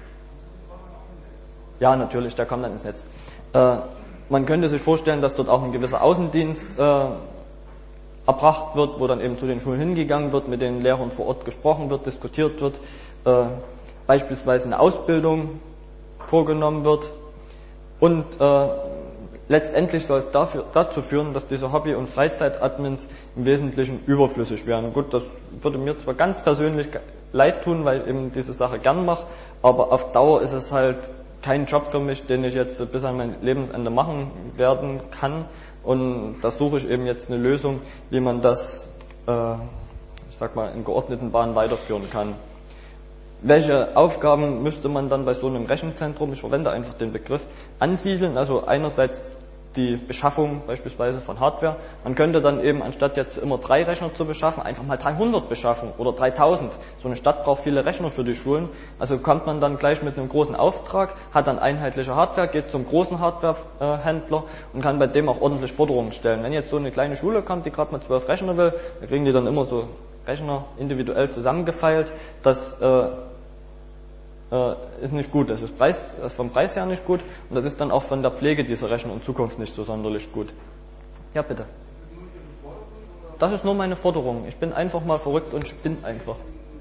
Ja, natürlich, der kommt dann ins Netz. Äh, man könnte sich vorstellen, dass dort auch ein gewisser Außendienst äh, erbracht wird, wo dann eben zu den Schulen hingegangen wird, mit den Lehrern vor Ort gesprochen wird, diskutiert wird, äh, beispielsweise eine Ausbildung vorgenommen wird und äh, letztendlich soll es dafür, dazu führen, dass diese Hobby- und Freizeit-Admins im Wesentlichen überflüssig werden. Gut, das würde mir zwar ganz persönlich leid tun, weil ich eben diese Sache gern mache, aber auf Dauer ist es halt kein Job für mich, den ich jetzt bis an mein Lebensende machen werden kann. Und da suche ich eben jetzt eine Lösung, wie man das, äh, ich sag mal, in geordneten Bahnen weiterführen kann. Welche Aufgaben müsste man dann bei so einem Rechenzentrum, ich verwende einfach den Begriff, ansiedeln? Also einerseits die Beschaffung beispielsweise von Hardware. Man könnte dann eben, anstatt jetzt immer drei Rechner zu beschaffen, einfach mal dreihundert beschaffen oder dreitausend. So eine Stadt braucht viele Rechner für die Schulen. Also kommt man dann gleich mit einem großen Auftrag, hat dann einheitliche Hardware, geht zum großen Hardwarehändler und kann bei dem auch ordentlich Forderungen stellen. Wenn jetzt so eine kleine Schule kommt, die gerade mal zwölf Rechner will, dann kriegen die dann immer so Rechner individuell zusammengefeilt. Das äh, äh, ist nicht gut. Das ist, Preis, das ist vom Preis her nicht gut und das ist dann auch von der Pflege dieser Rechner in Zukunft nicht so sonderlich gut. Ja, bitte. Das ist nur meine Forderung. Ich bin einfach mal verrückt und spinne einfach.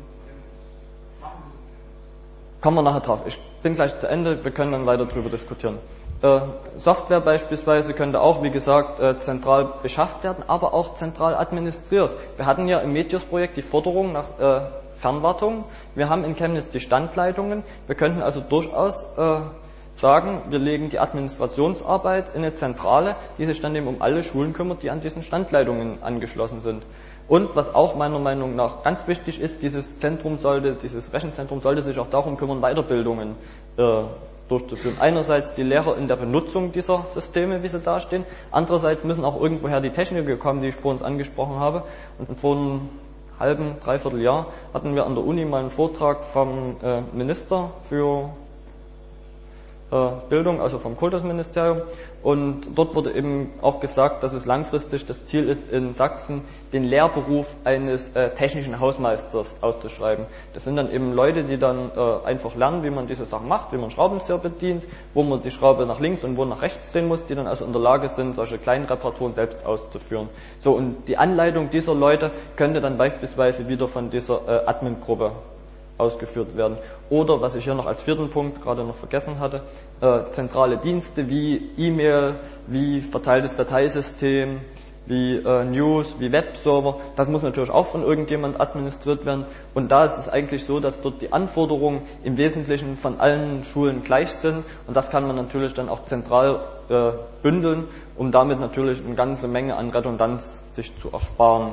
Kommen wir nachher drauf. Ich bin gleich zu Ende, wir können dann weiter drüber diskutieren. Äh, Software beispielsweise könnte auch, wie gesagt, äh, zentral beschafft werden, aber auch zentral administriert. Wir hatten ja im Meteos-Projekt die Forderung nach äh, Fernwartung. Wir haben in Chemnitz die Standleitungen. Wir könnten also durchaus äh, sagen, wir legen die Administrationsarbeit in eine Zentrale, die sich dann eben um alle Schulen kümmert, die an diesen Standleitungen angeschlossen sind. Und was auch meiner Meinung nach ganz wichtig ist, dieses Zentrum sollte, dieses Rechenzentrum sollte sich auch darum kümmern, Weiterbildungen äh, durchzuführen. Einerseits die Lehrer in der Benutzung dieser Systeme, wie sie dastehen. Andererseits müssen auch irgendwoher die Techniker kommen, die ich vor uns angesprochen habe. Und vorhin halben, dreiviertel Jahr hatten wir an der Uni mal einen Vortrag vom äh, Minister für äh, Bildung, also vom Kultusministerium, und dort wurde eben auch gesagt, dass es langfristig das Ziel ist, in Sachsen den Lehrberuf eines äh, technischen Hausmeisters auszuschreiben. Das sind dann eben Leute, die dann äh, einfach lernen, wie man diese Sachen macht, wie man Schraubenzieher bedient, wo man die Schraube nach links und wo nach rechts drehen muss, die dann also in der Lage sind, solche kleinen Reparaturen selbst auszuführen. So, und die Anleitung dieser Leute könnte dann beispielsweise wieder von dieser äh, Admin-Gruppe ausgeführt werden. Oder, was ich hier noch als vierten Punkt gerade noch vergessen hatte, äh, zentrale Dienste wie E-Mail, wie verteiltes Dateisystem, wie äh, News, wie Webserver, das muss natürlich auch von irgendjemand administriert werden. Und da ist es eigentlich so, dass dort die Anforderungen im Wesentlichen von allen Schulen gleich sind. Und das kann man natürlich dann auch zentral äh, bündeln, um damit natürlich eine ganze Menge an Redundanz sich zu ersparen.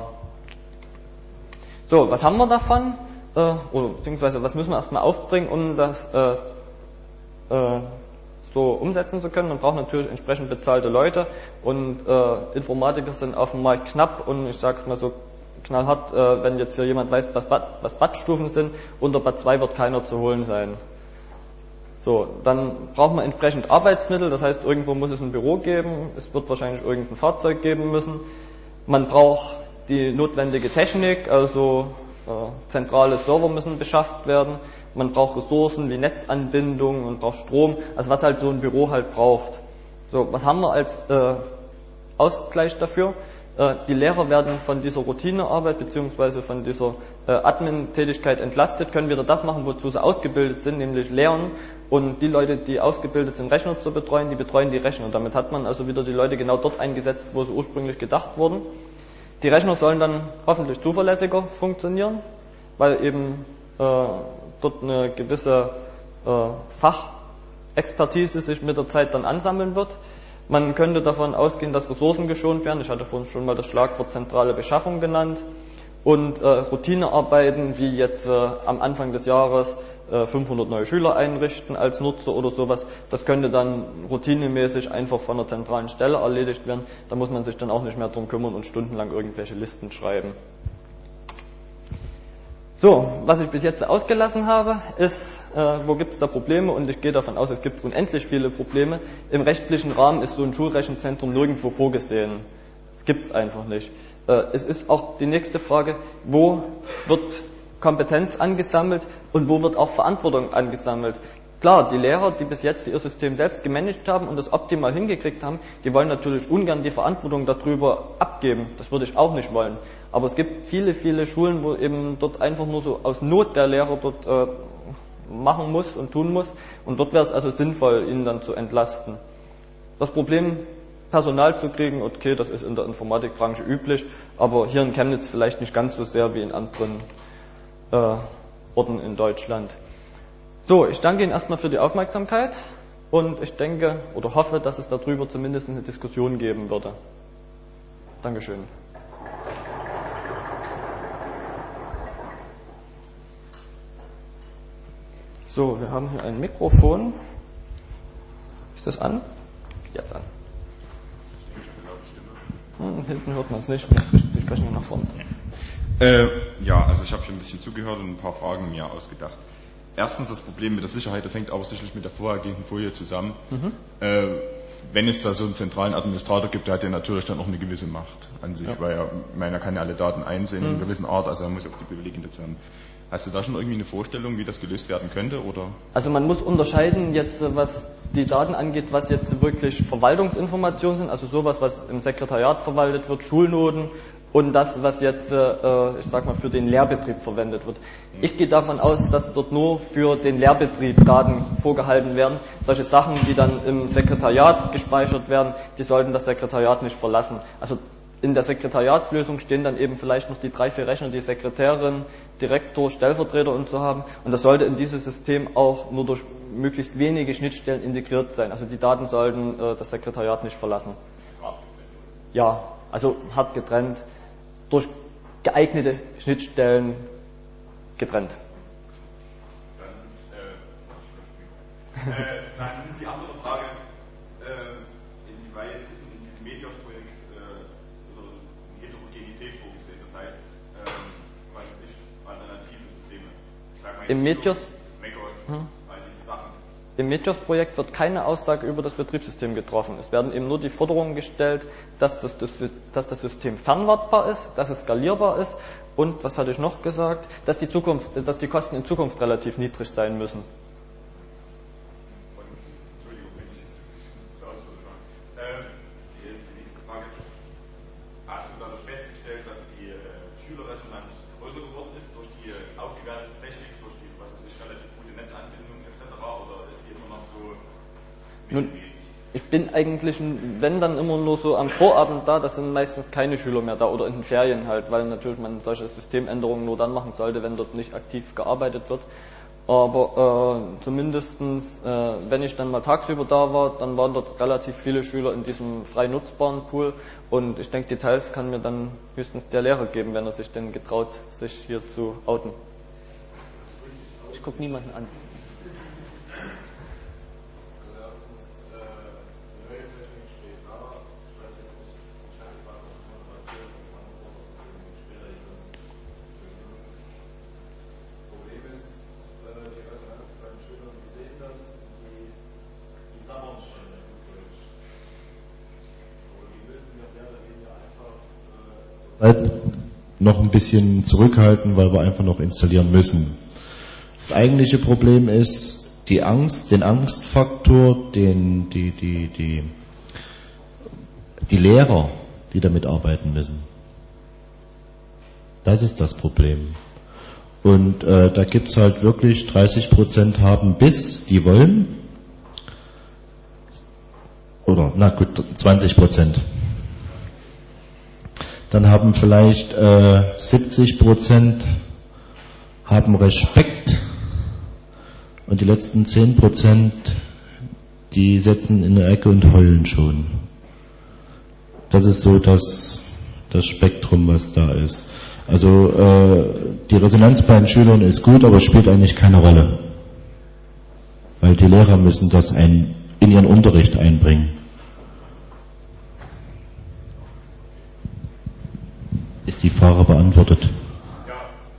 So, was haben wir davon? Äh, oder beziehungsweise was müssen wir erstmal aufbringen, um das äh, äh, so umsetzen zu können? Man braucht natürlich entsprechend bezahlte Leute, und äh, Informatiker sind auf dem Markt knapp, und ich sage es mal so knallhart, äh, wenn jetzt hier jemand weiß, was, was B A T-Stufen sind, unter B A T zwei wird keiner zu holen sein. So, dann braucht man entsprechend Arbeitsmittel, das heißt, irgendwo muss es ein Büro geben, es wird wahrscheinlich irgendein Fahrzeug geben müssen. Man braucht die notwendige Technik, also Äh, zentrale Server müssen beschafft werden, man braucht Ressourcen wie Netzanbindung, man braucht Strom, also was halt so ein Büro halt braucht. So, was haben wir als äh, Ausgleich dafür? Äh, die Lehrer werden von dieser Routinearbeit bzw. von dieser äh, Admin-Tätigkeit entlastet, können wieder das machen, wozu sie ausgebildet sind, nämlich lernen, und die Leute, die ausgebildet sind, Rechner zu betreuen, die betreuen die Rechner. Und damit hat man also wieder die Leute genau dort eingesetzt, wo sie ursprünglich gedacht wurden. Die Rechner sollen dann hoffentlich zuverlässiger funktionieren, weil eben äh, dort eine gewisse äh, Fachexpertise sich mit der Zeit dann ansammeln wird. Man könnte davon ausgehen, dass Ressourcen geschont werden. Ich hatte vorhin schon mal das Schlagwort zentrale Beschaffung genannt. Und äh, Routinearbeiten wie jetzt äh, am Anfang des Jahres äh, fünfhundert neue Schüler einrichten als Nutzer oder sowas, das könnte dann routinemäßig einfach von einer zentralen Stelle erledigt werden. Da muss man sich dann auch nicht mehr drum kümmern und stundenlang irgendwelche Listen schreiben. So, was ich bis jetzt ausgelassen habe, ist, äh, wo gibt es da Probleme, und ich gehe davon aus, es gibt unendlich viele Probleme. Im rechtlichen Rahmen ist so ein Schulrechenzentrum nirgendwo vorgesehen. Das gibt es einfach nicht. Es ist auch die nächste Frage, wo wird Kompetenz angesammelt und wo wird auch Verantwortung angesammelt. Klar, die Lehrer, die bis jetzt ihr System selbst gemanagt haben und das optimal hingekriegt haben, die wollen natürlich ungern die Verantwortung darüber abgeben. Das würde ich auch nicht wollen. Aber es gibt viele, viele Schulen, wo eben dort einfach nur so aus Not der Lehrer dort äh, machen muss und tun muss. Und dort wäre es also sinnvoll, ihn dann zu entlasten. Das Problem, Personal zu kriegen, okay, das ist in der Informatikbranche üblich, aber hier in Chemnitz vielleicht nicht ganz so sehr wie in anderen äh, Orten in Deutschland. So, ich danke Ihnen erstmal für die Aufmerksamkeit, und ich denke oder hoffe, dass es darüber zumindest eine Diskussion geben würde. Dankeschön. So, wir haben hier ein Mikrofon. Ist das an? Jetzt an. Hm, hinten hört man es nicht, Sie sprechen nach vorne. Äh, ja, also ich habe hier ein bisschen zugehört und ein paar Fragen mir ausgedacht. Erstens das Problem mit der Sicherheit, das hängt aber sicherlich mit der vorhergehenden Folie zusammen. Mhm. Äh, wenn es da so einen zentralen Administrator gibt, der hat ja natürlich dann auch eine gewisse Macht an sich, ja. weil er, ich meine, er kann ja alle Daten einsehen mhm. in einer gewissen Art, also er muss auch die Privilegien dazu haben. Hast du da schon irgendwie eine Vorstellung, wie das gelöst werden könnte? Oder? Also man muss unterscheiden jetzt, was die Daten angeht, was jetzt wirklich Verwaltungsinformationen sind, also sowas, was im Sekretariat verwaltet wird, Schulnoten, und das, was jetzt, äh, ich sag mal, für den Lehrbetrieb verwendet wird. Ich gehe davon aus, dass dort nur für den Lehrbetrieb Daten vorgehalten werden. Solche Sachen, die dann im Sekretariat gespeichert werden, die sollten das Sekretariat nicht verlassen. Also in der Sekretariatslösung stehen dann eben vielleicht noch die drei, vier Rechner, die Sekretärin, Direktor, Stellvertreter und so haben. Und das sollte in dieses System auch nur durch möglichst wenige Schnittstellen integriert sein. Also die Daten sollten äh, das Sekretariat nicht verlassen. Ja, also hart getrennt, durch geeignete Schnittstellen getrennt. Dann, äh, äh, dann die andere Frage, äh, inwieweit ist in diesem Medios-Projekt äh, eine Heterogenität vorgesehen? Das heißt, ähm, man Im Meteos, hm? Im Meteos-Projekt wird keine Aussage über das Betriebssystem getroffen. Es werden eben nur die Forderungen gestellt, dass das, dass das System fernwartbar ist, dass es skalierbar ist und, was hatte ich noch gesagt, dass die, Zukunft, dass die Kosten in Zukunft relativ niedrig sein müssen. Nun, ich bin eigentlich, wenn dann immer nur so am Vorabend da, das sind meistens keine Schüler mehr da oder in den Ferien halt, weil natürlich man solche Systemänderungen nur dann machen sollte, wenn dort nicht aktiv gearbeitet wird. Aber äh, zumindestens, äh, wenn ich dann mal tagsüber da war, dann waren dort relativ viele Schüler in diesem frei nutzbaren Pool und ich denke, Details kann mir dann höchstens der Lehrer geben, wenn er sich denn getraut, sich hier zu outen. Ich gucke niemanden an. noch ein bisschen zurückhalten, weil wir einfach noch installieren müssen. Das eigentliche Problem ist die Angst, den Angstfaktor, den, die, die, die, die Lehrer, die damit arbeiten müssen. Das ist das Problem. Und äh, da gibt es halt wirklich dreißig Prozent haben Biss, die wollen. Oder, na gut, zwanzig Prozent. Dann haben vielleicht äh, siebzig Prozent haben Respekt und die letzten zehn Prozent, die setzen in eine Ecke und heulen schon. Das ist so das, das Spektrum, was da ist. Also äh, die Resonanz bei den Schülern ist gut, aber spielt eigentlich keine Rolle. Weil die Lehrer müssen das ein, in ihren Unterricht einbringen. Ist die Frage beantwortet? Ja.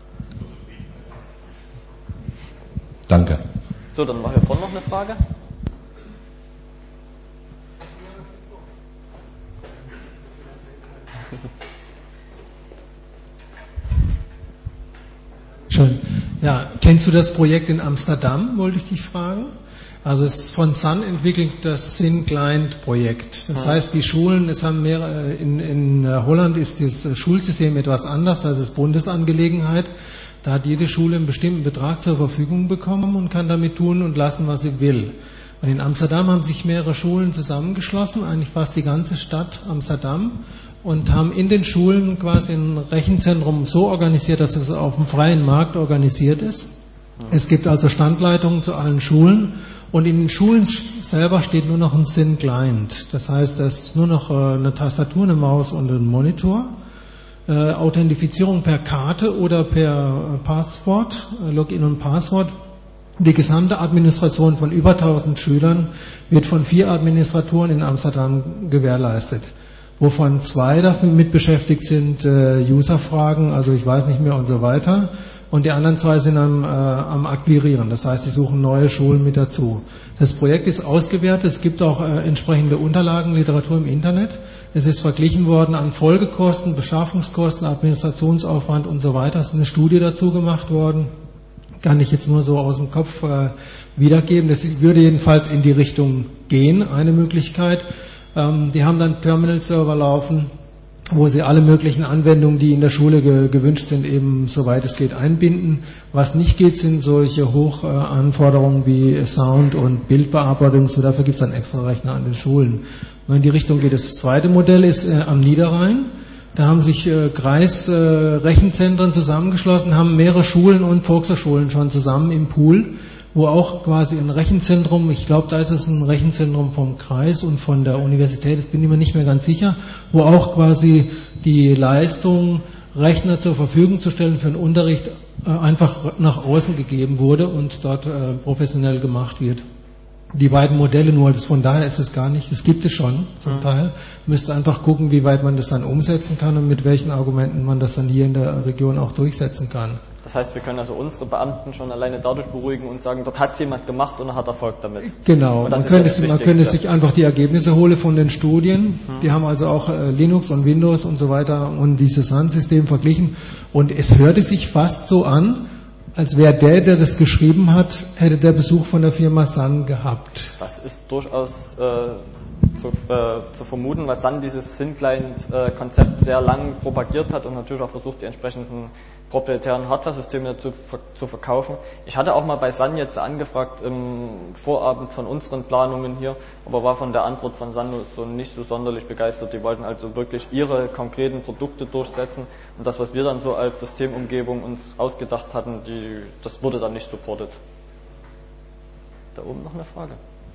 Danke. So, dann war hier vorne noch eine Frage. Schön. Ja, kennst du das Projekt in Amsterdam, wollte ich dich fragen? Also es ist von Sun entwickelt das Thin-Client-Projekt. Das heißt, die Schulen, es haben mehrere, in, in Holland ist das Schulsystem etwas anders, das ist Bundesangelegenheit. Da hat jede Schule einen bestimmten Betrag zur Verfügung bekommen und kann damit tun und lassen, was sie will. Und in Amsterdam haben sich mehrere Schulen zusammengeschlossen, eigentlich fast die ganze Stadt Amsterdam, und haben in den Schulen quasi ein Rechenzentrum so organisiert, dass es auf dem freien Markt organisiert ist. Es gibt also Standleitungen zu allen Schulen. Und in den Schulen selber steht nur noch ein Thin-Client. Das heißt, da ist nur noch eine Tastatur, eine Maus und ein Monitor. Äh, Authentifizierung per Karte oder per Passwort, Login und Passwort. Die gesamte Administration von über tausend Schülern wird von vier Administratoren in Amsterdam gewährleistet, wovon zwei damit beschäftigt sind, äh, Userfragen, also ich weiß nicht mehr und so weiter. Und die anderen zwei sind am, äh, am Akquirieren. Das heißt, sie suchen neue Schulen mit dazu. Das Projekt ist ausgewertet. Es gibt auch äh, entsprechende Unterlagen, Literatur im Internet. Es ist verglichen worden an Folgekosten, Beschaffungskosten, Administrationsaufwand und so weiter. Es ist eine Studie dazu gemacht worden. Kann ich jetzt nur so aus dem Kopf äh, wiedergeben. Das würde jedenfalls in die Richtung gehen, eine Möglichkeit. Ähm, die haben dann Terminal-Server laufen, wo sie alle möglichen Anwendungen, die in der Schule ge- gewünscht sind, eben soweit es geht einbinden. Was nicht geht, sind solche Hochanforderungen wie Sound- und Bildbearbeitung. So, dafür gibt es dann extra Rechner an den Schulen. Und in die Richtung geht es. Das zweite Modell ist äh, am Niederrhein. Da haben sich äh, Kreisrechenzentren äh, zusammengeschlossen, haben mehrere Schulen und Volkshochschulen schon zusammen im Pool, wo auch quasi ein Rechenzentrum, ich glaube, da ist es ein Rechenzentrum vom Kreis und von der Universität, das bin ich mir nicht mehr ganz sicher, wo auch quasi die Leistung, Rechner zur Verfügung zu stellen für den Unterricht, äh, einfach nach außen gegeben wurde und dort äh, professionell gemacht wird. Die beiden Modelle nur, das von daher ist es gar nicht, das gibt es schon zum Teil. Müsste einfach gucken, wie weit man das dann umsetzen kann und mit welchen Argumenten man das dann hier in der Region auch durchsetzen kann. Das heißt, wir können also unsere Beamten schon alleine dadurch beruhigen und sagen, dort hat es jemand gemacht und er hat Erfolg damit. Genau, man könnte, ja man könnte sich einfach die Ergebnisse holen von den Studien. Hm. Die haben also auch äh, Linux und Windows und so weiter und dieses Sun-System verglichen. Und es hörte sich fast so an, als wäre der, der das geschrieben hat, hätte der Besuch von der Firma Sun gehabt. Das ist durchaus äh, zu, äh, zu vermuten, weil Sun dieses Thin-Client-Konzept sehr lang propagiert hat und natürlich auch versucht, die entsprechenden proprietären Hardware-Systeme zu, zu verkaufen. Ich hatte auch mal bei Sun jetzt angefragt im Vorabend von unseren Planungen hier, aber war von der Antwort von Sun so nicht so sonderlich begeistert. Die wollten also wirklich ihre konkreten Produkte durchsetzen und das, was wir dann so als Systemumgebung uns ausgedacht hatten, die, das wurde dann nicht supported. Da oben noch eine Frage.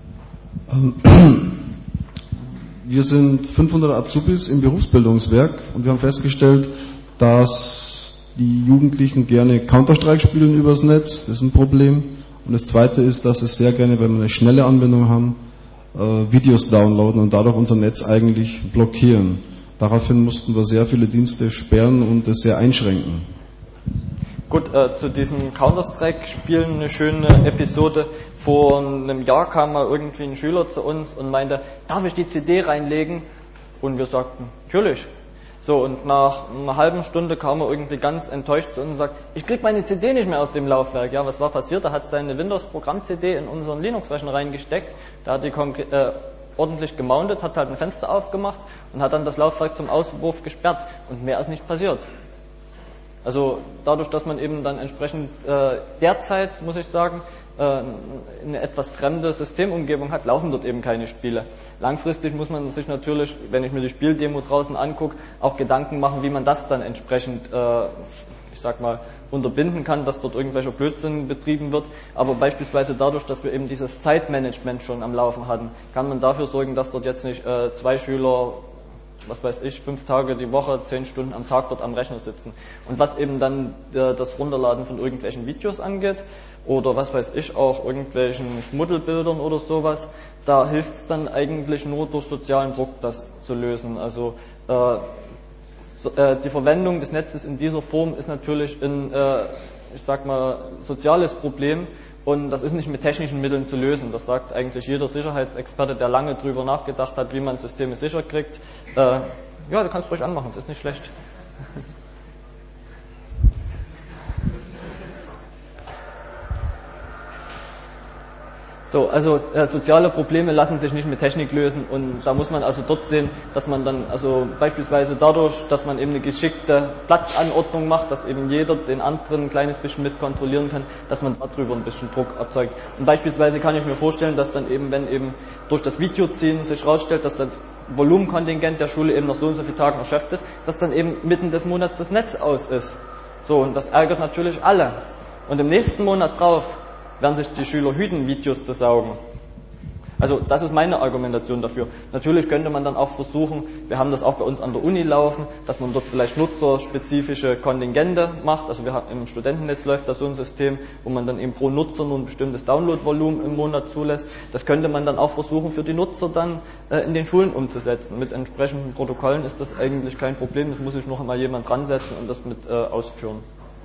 Wir sind fünfhundert Azubis im Berufsbildungswerk und wir haben festgestellt, dass die Jugendlichen gerne Counter-Strike spielen übers Netz, das ist ein Problem. Und das zweite ist, dass es sehr gerne, wenn wir eine schnelle Anwendung haben, äh, Videos downloaden und dadurch unser Netz eigentlich blockieren. Daraufhin mussten wir sehr viele Dienste sperren und es sehr einschränken. Gut, äh, zu diesem Counter-Strike-Spielen eine schöne Episode. Vor einem Jahr kam mal irgendwie ein Schüler zu uns und meinte, darf ich die C D reinlegen? Und wir sagten, natürlich. So, und nach einer halben Stunde kam er irgendwie ganz enttäuscht zu uns und sagt, ich krieg meine C D nicht mehr aus dem Laufwerk. Ja, was war passiert? Er hat seine Windows-Programm-C D in unseren Linux-Rechner reingesteckt, da hat die äh, ordentlich gemountet, hat halt ein Fenster aufgemacht und hat dann das Laufwerk zum Auswurf gesperrt und mehr ist nicht passiert. Also dadurch, dass man eben dann entsprechend äh, derzeit, muss ich sagen, äh, eine etwas fremde Systemumgebung hat, laufen dort eben keine Spiele. Langfristig muss man sich natürlich, wenn ich mir die Spieldemo draußen angucke, auch Gedanken machen, wie man das dann entsprechend, äh, ich sag mal, unterbinden kann, dass dort irgendwelcher Blödsinn betrieben wird. Aber beispielsweise dadurch, dass wir eben dieses Zeitmanagement schon am Laufen hatten, kann man dafür sorgen, dass dort jetzt nicht äh, zwei Schüler, was weiß ich, fünf Tage die Woche, zehn Stunden am Tag dort am Rechner sitzen. Und was eben dann äh, das Runterladen von irgendwelchen Videos angeht, oder was weiß ich, auch irgendwelchen Schmuddelbildern oder sowas, da hilft es dann eigentlich nur durch sozialen Druck, das zu lösen. Also äh, so, äh, die Verwendung des Netzes in dieser Form ist natürlich ein, äh, ich sag mal, soziales Problem. Und das ist nicht mit technischen Mitteln zu lösen. Das sagt eigentlich jeder Sicherheitsexperte, der lange drüber nachgedacht hat, wie man Systeme sicher kriegt. Äh, ja, du kannst ruhig anmachen, das ist nicht schlecht. So, also äh, soziale Probleme lassen sich nicht mit Technik lösen und da muss man also dort sehen, dass man dann also beispielsweise dadurch, dass man eben eine geschickte Platzanordnung macht, dass eben jeder den anderen ein kleines bisschen mit kontrollieren kann, dass man darüber ein bisschen Druck erzeugt. Und beispielsweise kann ich mir vorstellen, dass dann eben, wenn eben durch das Videoziehen sich herausstellt, dass das Volumenkontingent der Schule eben nach so und so vielen Tagen erschöpft ist, dass dann eben mitten des Monats das Netz aus ist. So, und das ärgert natürlich alle. Und im nächsten Monat drauf werden sich die Schüler hüten, Videos zu saugen. Also das ist meine Argumentation dafür. Natürlich könnte man dann auch versuchen, wir haben das auch bei uns an der Uni laufen, dass man dort vielleicht nutzerspezifische Kontingente macht. Also wir haben, im Studentennetz läuft da so ein System, wo man dann eben pro Nutzer nur ein bestimmtes Downloadvolumen im Monat zulässt. Das könnte man dann auch versuchen, für die Nutzer dann äh, in den Schulen umzusetzen. Mit entsprechenden Protokollen ist das eigentlich kein Problem. Das muss sich noch einmal jemand dran setzen und das mit äh, ausführen.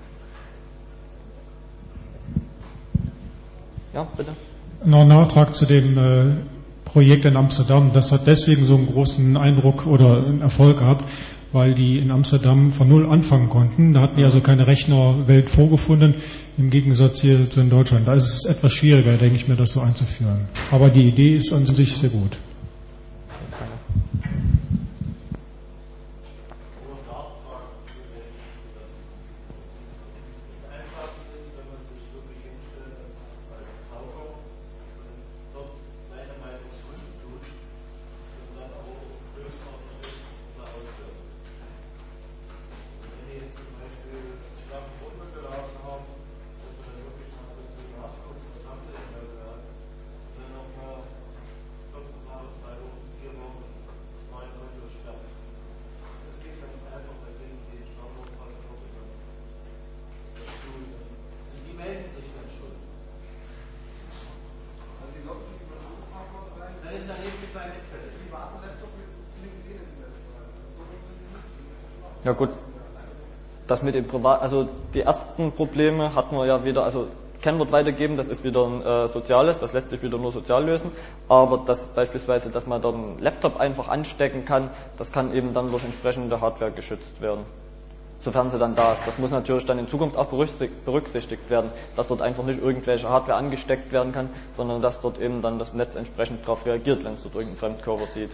Ja, bitte. Noch ein Nachtrag zu dem äh, Projekt in Amsterdam. Das hat deswegen so einen großen Eindruck oder einen Erfolg gehabt, weil die in Amsterdam von null anfangen konnten. Da hatten die also keine Rechnerwelt vorgefunden, im Gegensatz hier zu in Deutschland. Da ist es etwas schwieriger, denke ich mir, das so einzuführen. Aber die Idee ist an sich sehr gut. Ja gut, das mit dem Privat, also die ersten Probleme hatten wir ja wieder, also Kennwort weitergeben, das ist wieder ein äh, soziales, das lässt sich wieder nur sozial lösen, aber das beispielsweise, dass man dann einen Laptop einfach anstecken kann, das kann eben dann durch entsprechende Hardware geschützt werden, sofern sie dann da ist. Das muss natürlich dann in Zukunft auch berücksichtigt werden, dass dort einfach nicht irgendwelche Hardware angesteckt werden kann, sondern dass dort eben dann das Netz entsprechend darauf reagiert, wenn es dort irgendeinen Fremdkörper sieht.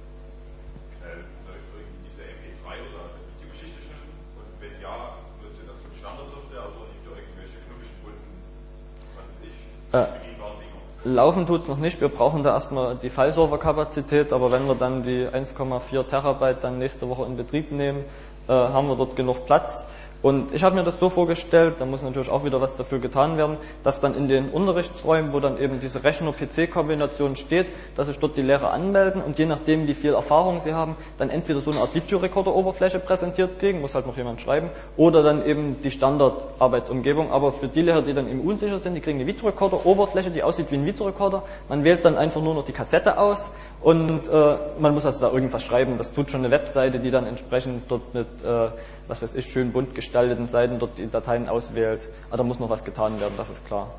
Äh, laufen tut's noch nicht, wir brauchen da erstmal die File-Server-Kapazität, aber wenn wir dann die eins Komma vier Terabyte dann nächste Woche in Betrieb nehmen, äh, haben wir dort genug Platz. Und ich habe mir das so vorgestellt, da muss natürlich auch wieder was dafür getan werden, dass dann in den Unterrichtsräumen, wo dann eben diese Rechner-P C-Kombination steht, dass sich dort die Lehrer anmelden und je nachdem, wie viel Erfahrung sie haben, dann entweder so eine Art Videorekorder-Oberfläche präsentiert kriegen, muss halt noch jemand schreiben, oder dann eben die Standardarbeitsumgebung. Aber für die Lehrer, die dann eben unsicher sind, die kriegen eine Videorekorder-Oberfläche, die aussieht wie ein Videorekorder. Man wählt dann einfach nur noch die Kassette aus und äh, man muss also da irgendwas schreiben. Das tut schon eine Webseite, die dann entsprechend dort mit äh, was weiß ich, schön bunt gestalteten Seiten dort die Dateien auswählt. Aber da muss noch was getan werden, das ist klar.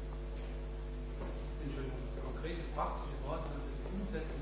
Sind schon konkrete praktische Maßnahmen für die Umsetzung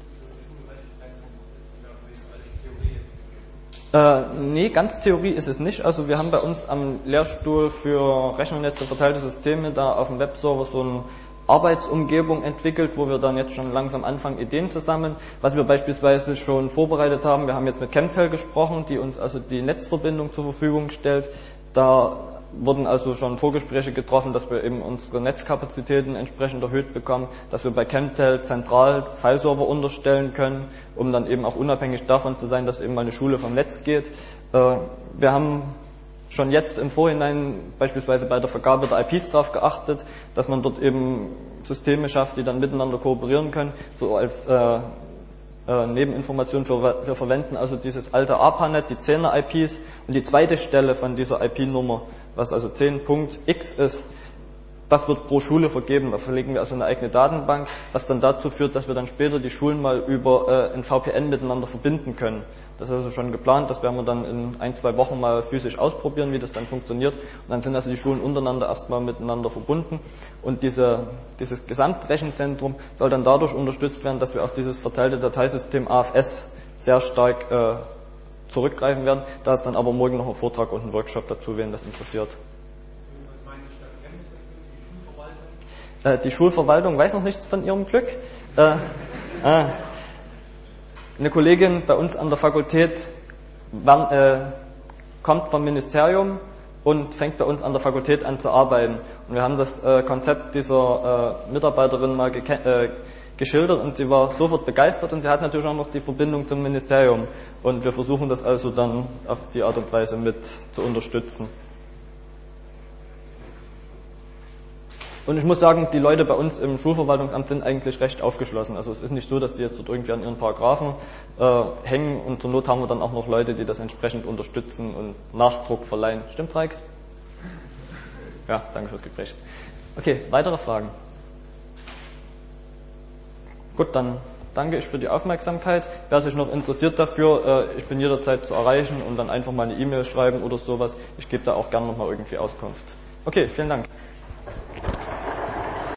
dieser Schulrechtszentrum? Ist das alles Theorie jetzt gewesen? Äh, nee, ganz Theorie ist es nicht. Also wir haben bei uns am Lehrstuhl für Rechnernetze verteilte Systeme da auf dem Webserver so ein Arbeitsumgebung entwickelt, wo wir dann jetzt schon langsam anfangen, Ideen zu sammeln. Was wir beispielsweise schon vorbereitet haben, wir haben jetzt mit Chemtel gesprochen, die uns also die Netzverbindung zur Verfügung stellt. Da wurden also schon Vorgespräche getroffen, dass wir eben unsere Netzkapazitäten entsprechend erhöht bekommen, dass wir bei Chemtel zentral Fileserver unterstellen können, um dann eben auch unabhängig davon zu sein, dass eben mal eine Schule vom Netz geht. Wir haben schon jetzt im Vorhinein beispielsweise bei der Vergabe der I Ps darauf geachtet, dass man dort eben Systeme schafft, die dann miteinander kooperieren können, so als äh, äh, Nebeninformation für, wir verwenden also dieses alte ARPANET, die zehner I Ps und die zweite Stelle von dieser I P-Nummer, was also zehn Punkt x ist, das wird pro Schule vergeben, da verlegen wir also eine eigene Datenbank, was dann dazu führt, dass wir dann später die Schulen mal über äh, ein V P N miteinander verbinden können. Das ist also schon geplant, das werden wir dann in ein, zwei Wochen mal physisch ausprobieren, wie das dann funktioniert. Und dann sind also die Schulen untereinander erstmal miteinander verbunden. Und diese, dieses Gesamtrechenzentrum soll dann dadurch unterstützt werden, dass wir auf dieses verteilte Dateisystem A F S sehr stark äh, zurückgreifen werden. Da ist dann aber morgen noch ein Vortrag und ein Workshop dazu, wen das interessiert. Was meint die Stadt Chemnitz dazu, die Schulverwaltung? Äh, die Schulverwaltung weiß noch nichts von ihrem Glück. Äh, äh, Eine Kollegin bei uns an der Fakultät äh, kommt vom Ministerium und fängt bei uns an der Fakultät an zu arbeiten. Und wir haben das äh, Konzept dieser äh, Mitarbeiterin mal äh, geschildert und sie war sofort begeistert und sie hat natürlich auch noch die Verbindung zum Ministerium. Und wir versuchen das also dann auf die Art und Weise mit zu unterstützen. Und ich muss sagen, die Leute bei uns im Schulverwaltungsamt sind eigentlich recht aufgeschlossen. Also es ist nicht so, dass die jetzt dort irgendwie an ihren Paragraphen äh, hängen und zur Not haben wir dann auch noch Leute, die das entsprechend unterstützen und Nachdruck verleihen. Stimmt's, Raik? Ja, danke fürs Gespräch. Okay, weitere Fragen? Gut, dann danke ich für die Aufmerksamkeit. Wer sich noch interessiert dafür, äh, ich bin jederzeit zu erreichen und dann einfach mal eine E-Mail schreiben oder sowas. Ich gebe da auch gerne nochmal irgendwie Auskunft. Okay, vielen Dank.